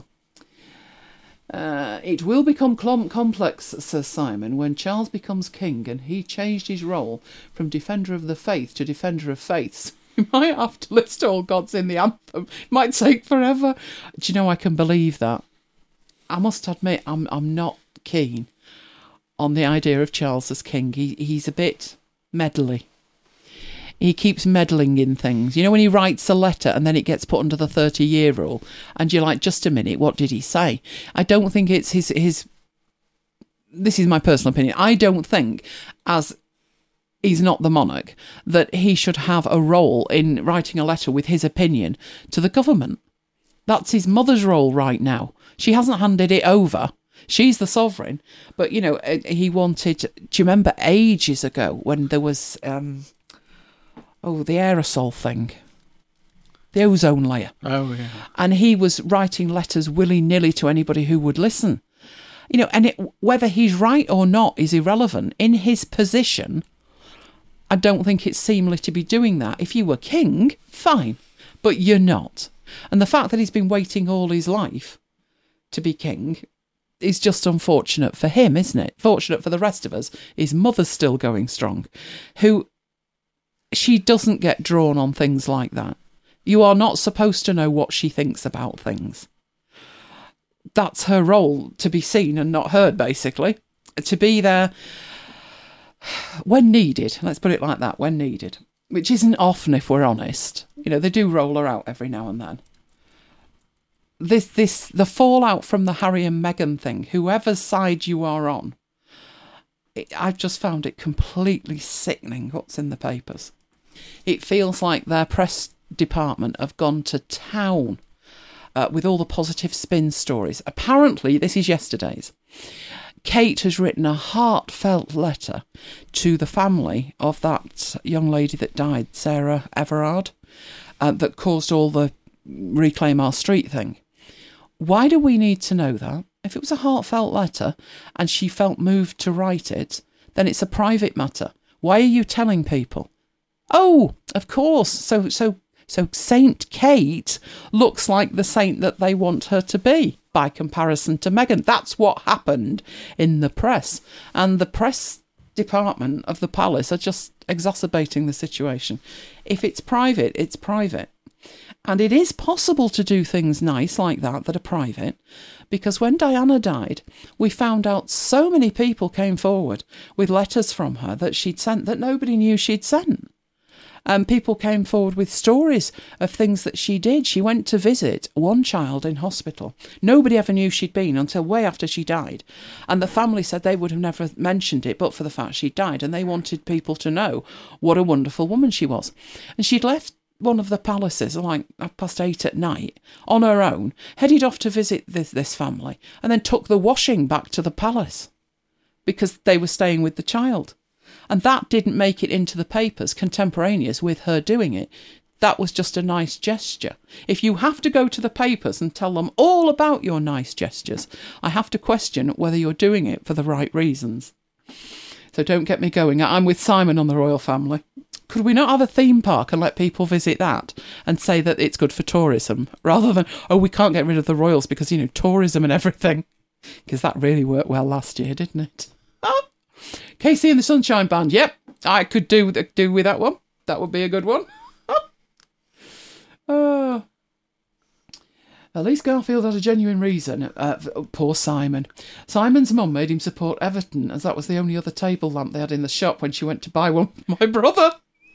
Uh, it will become com- complex, says Simon, when Charles becomes king and he changed his role from defender of the faith to defender of faiths. You might have to list all gods in the anthem. It might take forever. Do you know, I can believe that. I must admit, I'm I'm not keen on the idea of Charles as king. He He's a bit meddly. He keeps meddling in things. You know, when he writes a letter and then it gets put under the thirty-year rule and you're like, just a minute, what did he say? I don't think it's his... his. This is my personal opinion. I don't think, as he's not the monarch, that he should have a role in writing a letter with his opinion to the government. That's his mother's role right now. She hasn't handed it over. She's the sovereign. But, you know, he wanted... Do you remember ages ago when there was... Um, Oh, the aerosol thing. The ozone layer. Oh, yeah. And he was writing letters willy-nilly to anybody who would listen. You know, and it, whether he's right or not is irrelevant. In his position, I don't think it's seemly to be doing that. If you were king, fine. But you're not. And the fact that he's been waiting all his life to be king is just unfortunate for him, isn't it? Fortunate for the rest of us. His mother's still going strong. Who... She doesn't get drawn on things like that. You are not supposed to know what she thinks about things. That's her role, to be seen and not heard, basically. To be there when needed. Let's put it like that, when needed. Which isn't often, if we're honest. You know, they do roll her out every now and then. This, this, the fallout from the Harry and Meghan thing, whoever's side you are on, it, I've just found it completely sickening what's in the papers. It feels like their press department have gone to town uh, with all the positive spin stories. Apparently, this is yesterday's. Kate has written a heartfelt letter to the family of that young lady that died, Sarah Everard, uh, that caused all the Reclaim Our Street thing. Why do we need to know that? If it was a heartfelt letter and she felt moved to write it, then it's a private matter. Why are you telling people? Oh, of course. So, so, so Saint Kate looks like the saint that they want her to be by comparison to Meghan. That's what happened in the press. And the press department of the palace are just exacerbating the situation. If it's private, it's private. And it is possible to do things nice like that that are private, because when Diana died, we found out so many people came forward with letters from her that she'd sent that nobody knew she'd sent. And people came forward with stories of things that she did. She went to visit one child in hospital. Nobody ever knew she'd been until way after she died. And the family said they would have never mentioned it but for the fact she died. And they wanted people to know what a wonderful woman she was. And she'd left one of the palaces like half past eight at night on her own, headed off to visit this, this family, and then took the washing back to the palace because they were staying with the child. And that didn't make it into the papers contemporaneous with her doing it. That was just a nice gesture. If you have to go to the papers and tell them all about your nice gestures, I have to question whether you're doing it for the right reasons. So don't get me going. I'm with Simon on the royal family. Could we not have a theme park and let people visit that and say that it's good for tourism rather than, oh, we can't get rid of the royals because, you know, tourism and everything? Because that really worked well last year, didn't it? Oh. Casey and the Sunshine Band. Yep, I could do, do with that one. That would be a good one. Oh. At least Garfield had a genuine reason. Uh, poor Simon. Simon's mum made him support Everton as that was the only other table lamp they had in the shop when she went to buy one for my brother.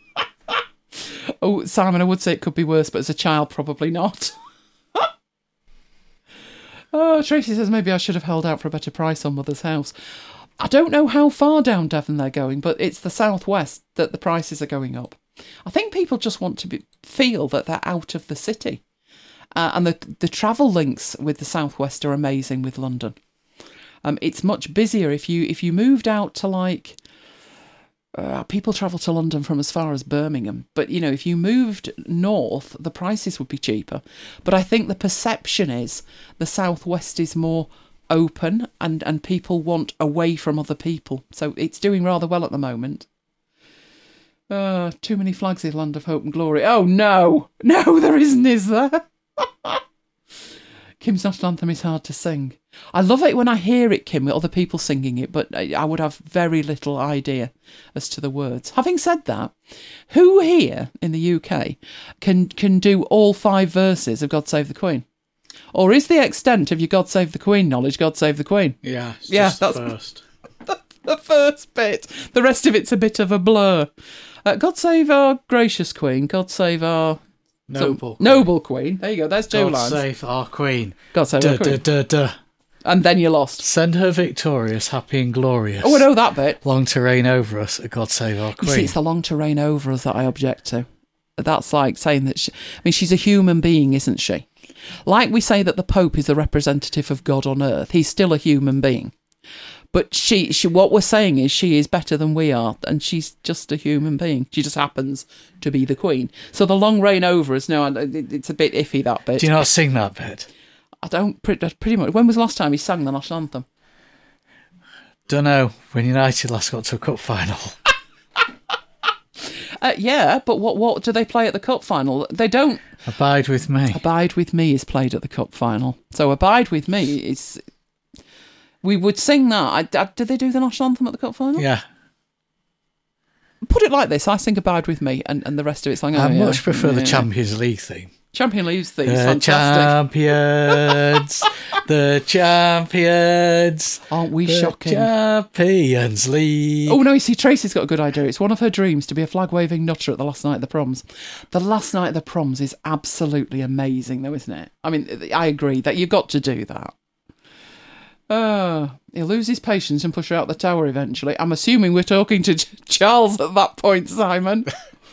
Oh, Simon, I would say it could be worse, but as a child, probably not. Oh, Tracy says maybe I should have held out for a better price on Mother's house. I don't know how far down Devon they're going, but it's the southwest that the prices are going up. I think people just want to be, feel that they're out of the city. Uh, and the the travel links with the southwest are amazing with London. Um, it's much busier if you if you moved out to like... Uh, people travel to London from as far as Birmingham. But, you know, if you moved north, the prices would be cheaper. But I think the perception is the southwest is more open and, and people want away from other people. So it's doing rather well at the moment. Uh, too many flags in Land of Hope and Glory. Oh, no. No, there isn't, is there? Kim's national anthem is hard to sing. I love it when I hear it, Kim, with other people singing it, but I would have very little idea as to the words. Having said that, who here in the U K can can do all five verses of God Save the Queen? Or is the extent of your God Save the Queen knowledge God Save the Queen? Yeah, it's yeah, just that's the first. The, the first bit. The rest of it's a bit of a blur. Uh, God Save our gracious Queen. God Save our... Noble. So, noble Queen. There you go. There's Joe God Lines. save our Queen. God Save duh, our Queen. Duh, duh, duh. And then you lost. Send her victorious, happy and glorious. Oh, I know that bit. Long to reign over us, God save our Queen. You see, it's the long to reign over us that I object to. That's like saying that she, I mean, she's a human being, isn't she? Like we say that the Pope is the representative of God on earth, he's still a human being. But she, she, what we're saying is she is better than we are, and she's just a human being. She just happens to be the Queen. So the long reign over us, no, it's a bit iffy, that bit. Do you not sing that bit? I don't, pretty much. When was the last time he sang the national anthem? Don't know. When United last got to a cup final. uh, yeah, but what, what do they play at the cup final? They don't... Abide with me. Abide with me is played at the cup final. So Abide with me is... We would sing that. I, I, did they do the national anthem at the cup final? Yeah. Put it like this. I sing Abide with me and, and the rest of it's like... Oh, I yeah, much prefer yeah. the Champions League theme. Champions League theme is the fantastic. Champions. The champions. Aren't we the shocking? Champions League. Oh, no, you see, Tracy's got a good idea. It's one of her dreams to be a flag-waving nutter at the last night of the proms. The last night of the proms is absolutely amazing, though, isn't it? I mean, I agree that you've got to do that. Uh, he'll lose his patience and push her out the tower eventually. I'm assuming we're talking to Charles at that point, Simon.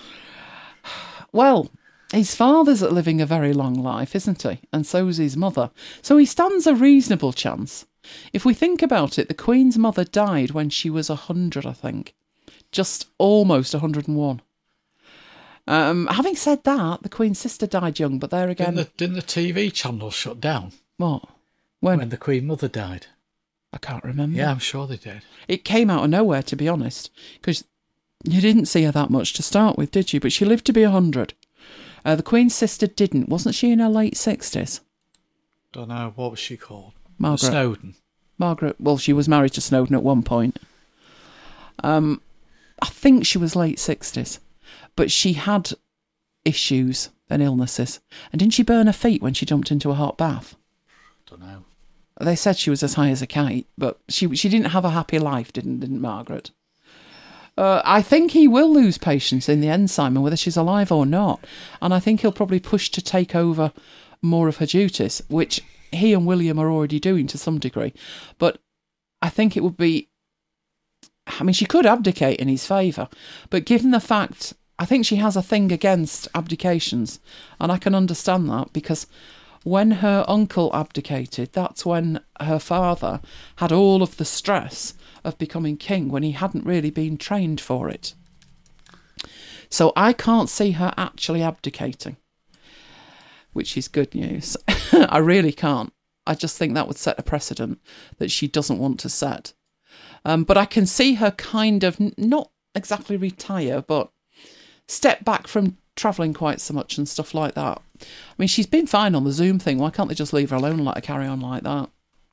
Well, his father's living a very long life, isn't he? And so's his mother. So he stands a reasonable chance. If we think about it, the Queen's mother died when she was one hundred, I think. Just almost one hundred and one. Um, having said that, the Queen's sister died young, but there again... Didn't the, didn't the T V channel shut down? What? When? When the Queen Mother died. I can't remember. Yeah, I'm sure they did. It came out of nowhere, to be honest, because you didn't see her that much to start with, did you? But she lived to be one hundred. Uh, the Queen's sister didn't. Wasn't she in her late sixties? Don't know. What was she called? Margaret. Snowden. Margaret. Well, she was married to Snowden at one point. Um, I think she was late sixties. But she had issues and illnesses. And didn't she burn her feet when she jumped into a hot bath? Don't know. They said she was as high as a kite, but she she didn't have a happy life, didn't didn't Margaret? Uh, I think he will lose patience in the end, Simon, whether she's alive or not. And I think he'll probably push to take over more of her duties, which he and William are already doing to some degree. But I think it would be... I mean, she could abdicate in his favour, but given the fact... I think she has a thing against abdications, and I can understand that, because when her uncle abdicated, that's when her father had all of the stress of becoming king when he hadn't really been trained for it. So I can't see her actually abdicating, which is good news. I really can't. I just think that would set a precedent that she doesn't want to set. Um, but I can see her kind of n- not exactly retire, but step back from travelling quite so much and stuff like that. I mean, she's been fine on the Zoom thing. Why can't they just leave her alone and let her carry on like that?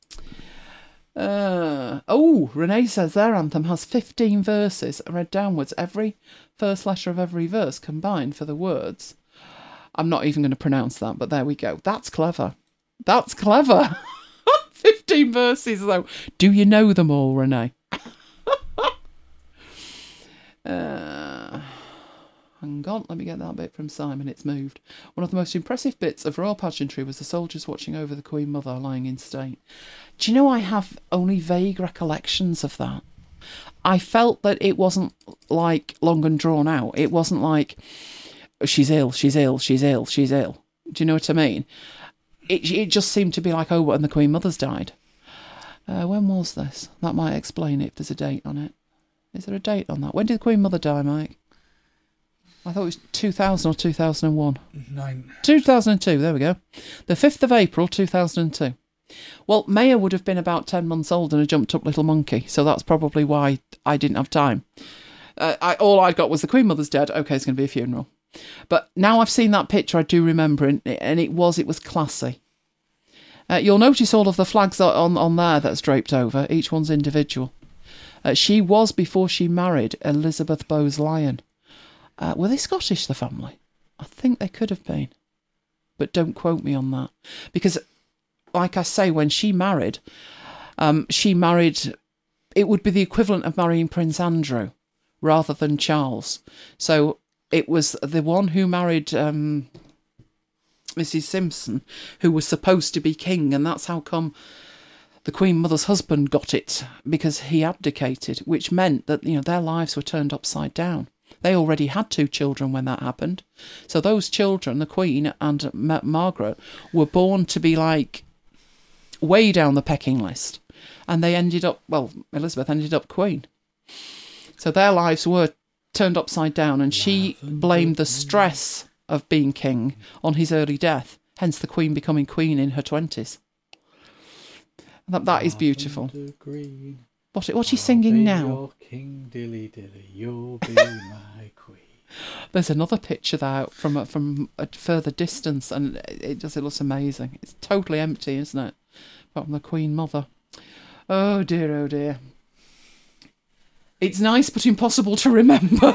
Uh, oh, Renee says their anthem has fifteen verses read downwards, every first letter of every verse combined for the words. I'm not even going to pronounce that, but there we go. That's clever. That's clever. fifteen verses, though. Do you know them all, Renee? uh... Hang on, let me get that bit from Simon. It's moved. One of the most impressive bits of royal pageantry was the soldiers watching over the Queen Mother lying in state. Do you know, I have only vague recollections of that. I felt that it wasn't like long and drawn out. It wasn't like, she's ill, she's ill, she's ill, she's ill. Do you know what I mean? It, it just seemed to be like, oh, and the Queen Mother's died. Uh, when was this? That might explain it if there's a date on it. Is there a date on that? When did the Queen Mother die, Mike? I thought it was two thousand or two thousand one. Nine. two thousand two, there we go. The fifth of April, two thousand two. Well, Maya would have been about ten months old and a jumped up little monkey, so that's probably why I didn't have time. Uh, I, all I got was the Queen Mother's dead. Okay, it's going to be a funeral. But now I've seen that picture, I do remember it, and it was, it was classy. Uh, you'll notice all of the flags on, on there that's draped over. Each one's individual. Uh, she was, before she married, Elizabeth Bowes-Lyon. Uh, were they Scottish, the family? I think they could have been. But don't quote me on that. Because, like I say, when she married, um, she married... It would be the equivalent of marrying Prince Andrew rather than Charles. So it was the one who married um, Missus Simpson who was supposed to be king, and that's how come the Queen Mother's husband got it, because he abdicated, which meant that, you know, their lives were turned upside down. They already had two children when that happened. So those children, the Queen and Ma- Margaret, were born to be like way down the pecking list. And they ended up, well, Elizabeth ended up Queen. So their lives were turned upside down, and she blamed the stress of being king on his early death. Hence the Queen becoming Queen in her twenties. That, that is beautiful. What, what's she singing now? Your king dilly dilly, you'll be my queen. There's another picture there from a, from a further distance, and it just it looks amazing. It's totally empty, isn't it? Apart from the Queen Mother. Oh dear, oh dear. It's nice but impossible to remember.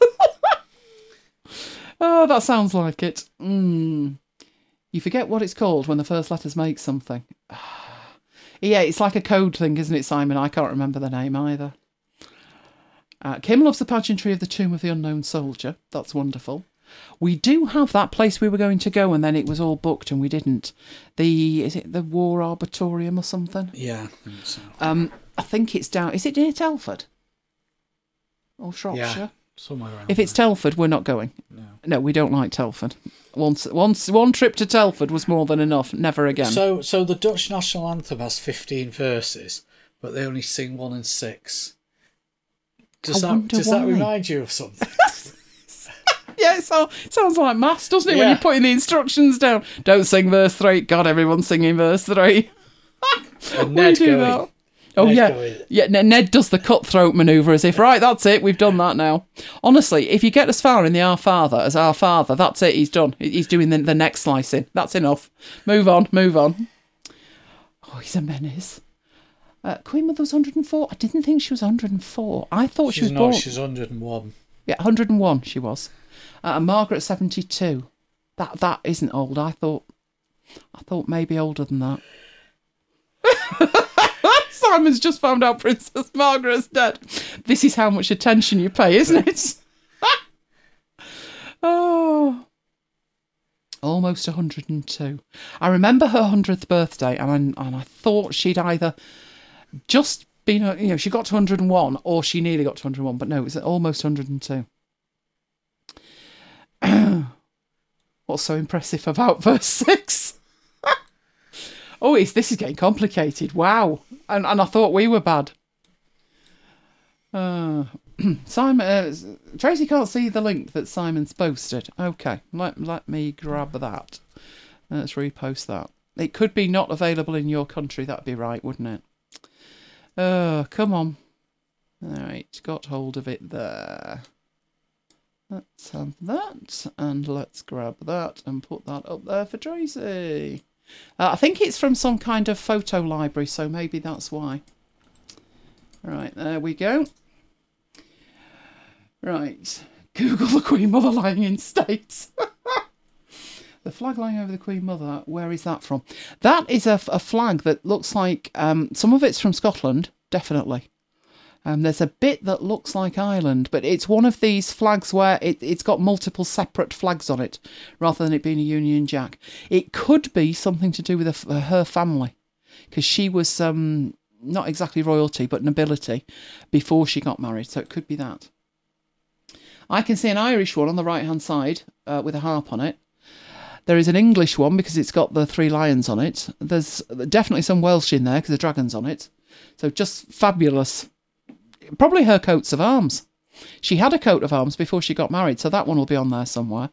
Oh, that sounds like it. Mm. You forget what it's called when the first letters make something. Yeah, it's like a code thing, isn't it, Simon? I can't remember the name either. Uh, Kim loves the pageantry of the Tomb of the Unknown Soldier. That's wonderful. We do have that place we were going to go, and then it was all booked and we didn't. The is it the War Arboretum or something? Yeah, I think so. Um, I think it's down. Is it near Telford or Shropshire? Yeah, somewhere around If it's there. Telford, we're not going. No. No, we don't like Telford. Once, once, one trip to Telford was more than enough. Never again. So, so the Dutch national anthem has fifteen verses, but they only sing one and six. Does I that wonder does that why. remind you of something? Yeah, it so, sounds like maths, doesn't it, when Yeah. you're putting the instructions down? Don't sing verse three. God, everyone's singing verse three. And We Ned do going. that. Oh, Ned yeah. going. Yeah, Ned Ned does the cutthroat manoeuvre as if, right, that's it, we've done that now. Honestly, if you get as far in the Our Father as Our Father, that's it, he's done. He's doing the, the next slicing. That's enough. Move on, move on. Oh, he's a menace. Uh, Queen Mother was one hundred and four. I didn't think she was one hundred and four. I thought she She's was no, born... she's one hundred and one. Yeah, one hundred and one she was. Uh, and Margaret, seventy-two. That That isn't old. I thought I thought maybe older than that. Simon's just found out Princess Margaret's dead. This is how much attention you pay, isn't it? Oh, almost one hundred and two. I remember her hundredth birthday, and I, and I thought she'd either just been, you know, she got to one hundred and one, or she nearly got to one hundred and one, but no, it was almost one hundred and two. What's so impressive about verse six? Oh, it's, this is getting complicated. Wow. And and I thought we were bad. Uh, Simon, uh, Tracy can't see the link that Simon's posted. Okay, let, let me grab that. Let's repost that. It could be not available in your country. That'd be right, wouldn't it? Oh, come on. Alright, got hold of it there. Let's have that, and let's grab that and put that up there for Tracy. Uh, I think it's from some kind of photo library, so maybe that's why. Right, there we go. Right, Google the Queen Mother lying in state. The flag lying over the Queen Mother, where is that from? That is a, a flag that looks like, um, some of it's from Scotland, definitely. Um, there's a bit that looks like Ireland, but it's one of these flags where it, it's got multiple separate flags on it, rather than it being a Union Jack. It could be something to do with a, her family, because she was um, not exactly royalty, but nobility, before she got married, so it could be that. I can see an Irish one on the right-hand side uh, with a harp on it. There is an English one because it's got the three lions on it. There's definitely some Welsh in there because the dragon's on it. So just fabulous. Probably her coats of arms. She had a coat of arms before she got married, so that one will be on there somewhere.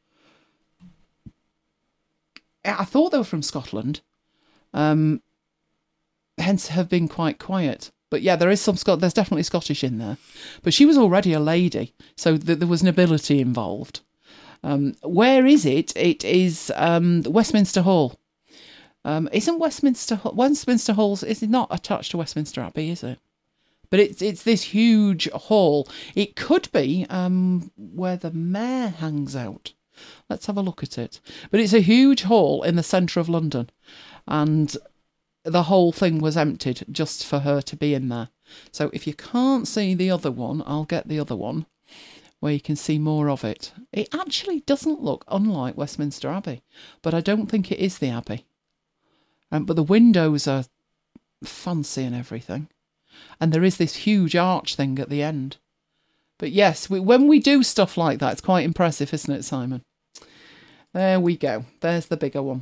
I thought they were from Scotland. Um, hence have been quite quiet. But yeah, there is some Scot. There's definitely Scottish in there. But she was already a lady, so th- there was nobility involved. Um, where is it? It is um, Westminster Hall. Um, isn't Westminster Westminster Hall? Is it not attached to Westminster Abbey? Is it? But it's it's this huge hall. It could be um, where the mayor hangs out. Let's have a look at it. But it's a huge hall in the centre of London, and the whole thing was emptied just for her to be in there. So if you can't see the other one, I'll get the other one, where you can see more of it. It actually doesn't look unlike Westminster Abbey, but I don't think it is the Abbey. Um, but the windows are fancy and everything. And there is this huge arch thing at the end. But yes, we, when we do stuff like that, it's quite impressive, isn't it, Simon? There we go. There's the bigger one.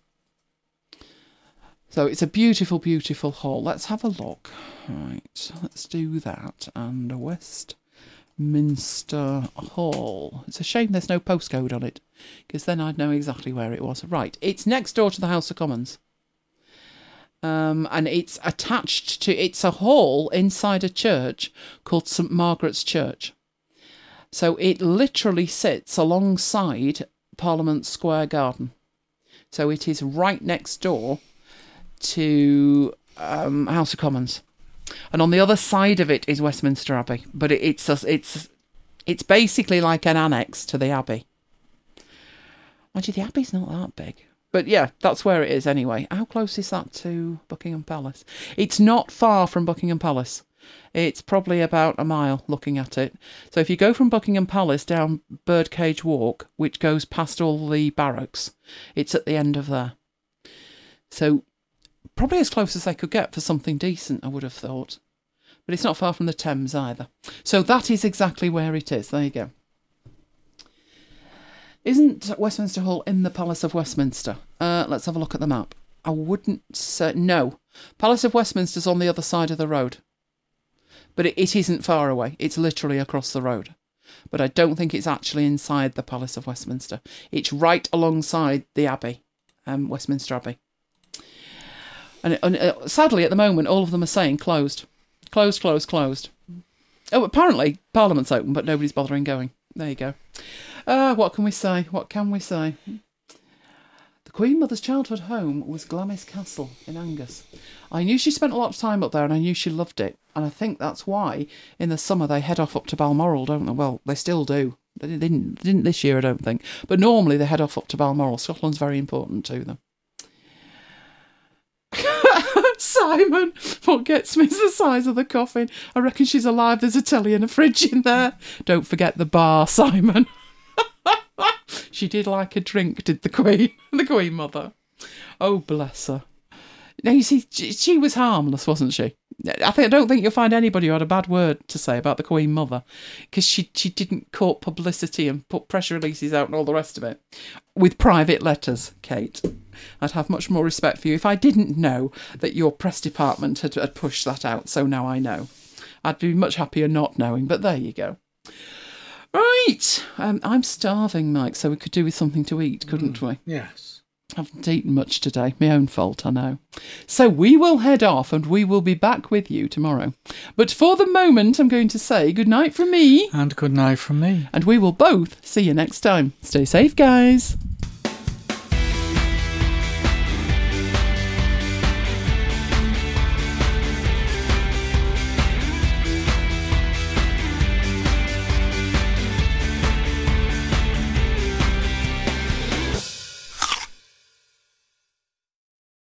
So it's a beautiful, beautiful hall. Let's have a look. Right, let's do that. And Westminster Hall. It's a shame there's no postcode on it, because then I'd know exactly where it was. Right, it's next door to the House of Commons. Um, and it's attached to, it's a hall inside a church called St Margaret's Church. So it literally sits alongside Parliament Square Garden. So it is right next door to um, House of Commons. And on the other side of it is Westminster Abbey. But it, it's, a, it's, it's basically like an annex to the Abbey. Actually, the Abbey's not that big. But yeah, that's where it is anyway. How close is that to Buckingham Palace? It's not far from Buckingham Palace. It's probably about a mile looking at it. So if you go from Buckingham Palace down Birdcage Walk, which goes past all the barracks, it's at the end of there. So probably as close as they could get for something decent, I would have thought. But it's not far from the Thames either. So that is exactly where it is. There you go. Isn't Westminster Hall in the Palace of Westminster? Uh, let's have a look at the map. I wouldn't say... No. Palace of Westminster's on the other side of the road. But it, it isn't far away. It's literally across the road. But I don't think it's actually inside the Palace of Westminster. It's right alongside the Abbey, um, Westminster Abbey. And, and uh, sadly, at the moment, all of them are saying closed. Closed, closed, closed. Oh, apparently, Parliament's open, but nobody's bothering going. There you go. Uh, what can we say? What can we say? The Queen Mother's childhood home was Glamis Castle in Angus. I knew she spent a lot of time up there, and I knew she loved it. And I think that's why in the summer they head off up to Balmoral, don't they? Well, they still do. They didn't, they didn't this year, I don't think. But normally they head off up to Balmoral. Scotland's very important to them. Simon, what gets me is the size of the coffin. I reckon she's alive. There's a telly and a fridge in there. Don't forget the bar, Simon. She did like a drink, did the Queen, the Queen Mother. Oh, bless her. Now, you see, she, she was harmless, wasn't she? I think I don't think you'll find anybody who had a bad word to say about the Queen Mother, because she, she didn't court publicity and put press releases out and all the rest of it. With private letters, Kate. I'd have much more respect for you if I didn't know that your press department had, had pushed that out, so now I know. I'd be much happier not knowing, but there you go. Right, um, I'm starving, Mike, so we could do with something to eat, couldn't mm, we? Yes. Haven't eaten much today. My own fault, I know. So we will head off and we will be back with you tomorrow. But for the moment, I'm going to say good night from me. And good night from me. And we will both see you next time. Stay safe, guys.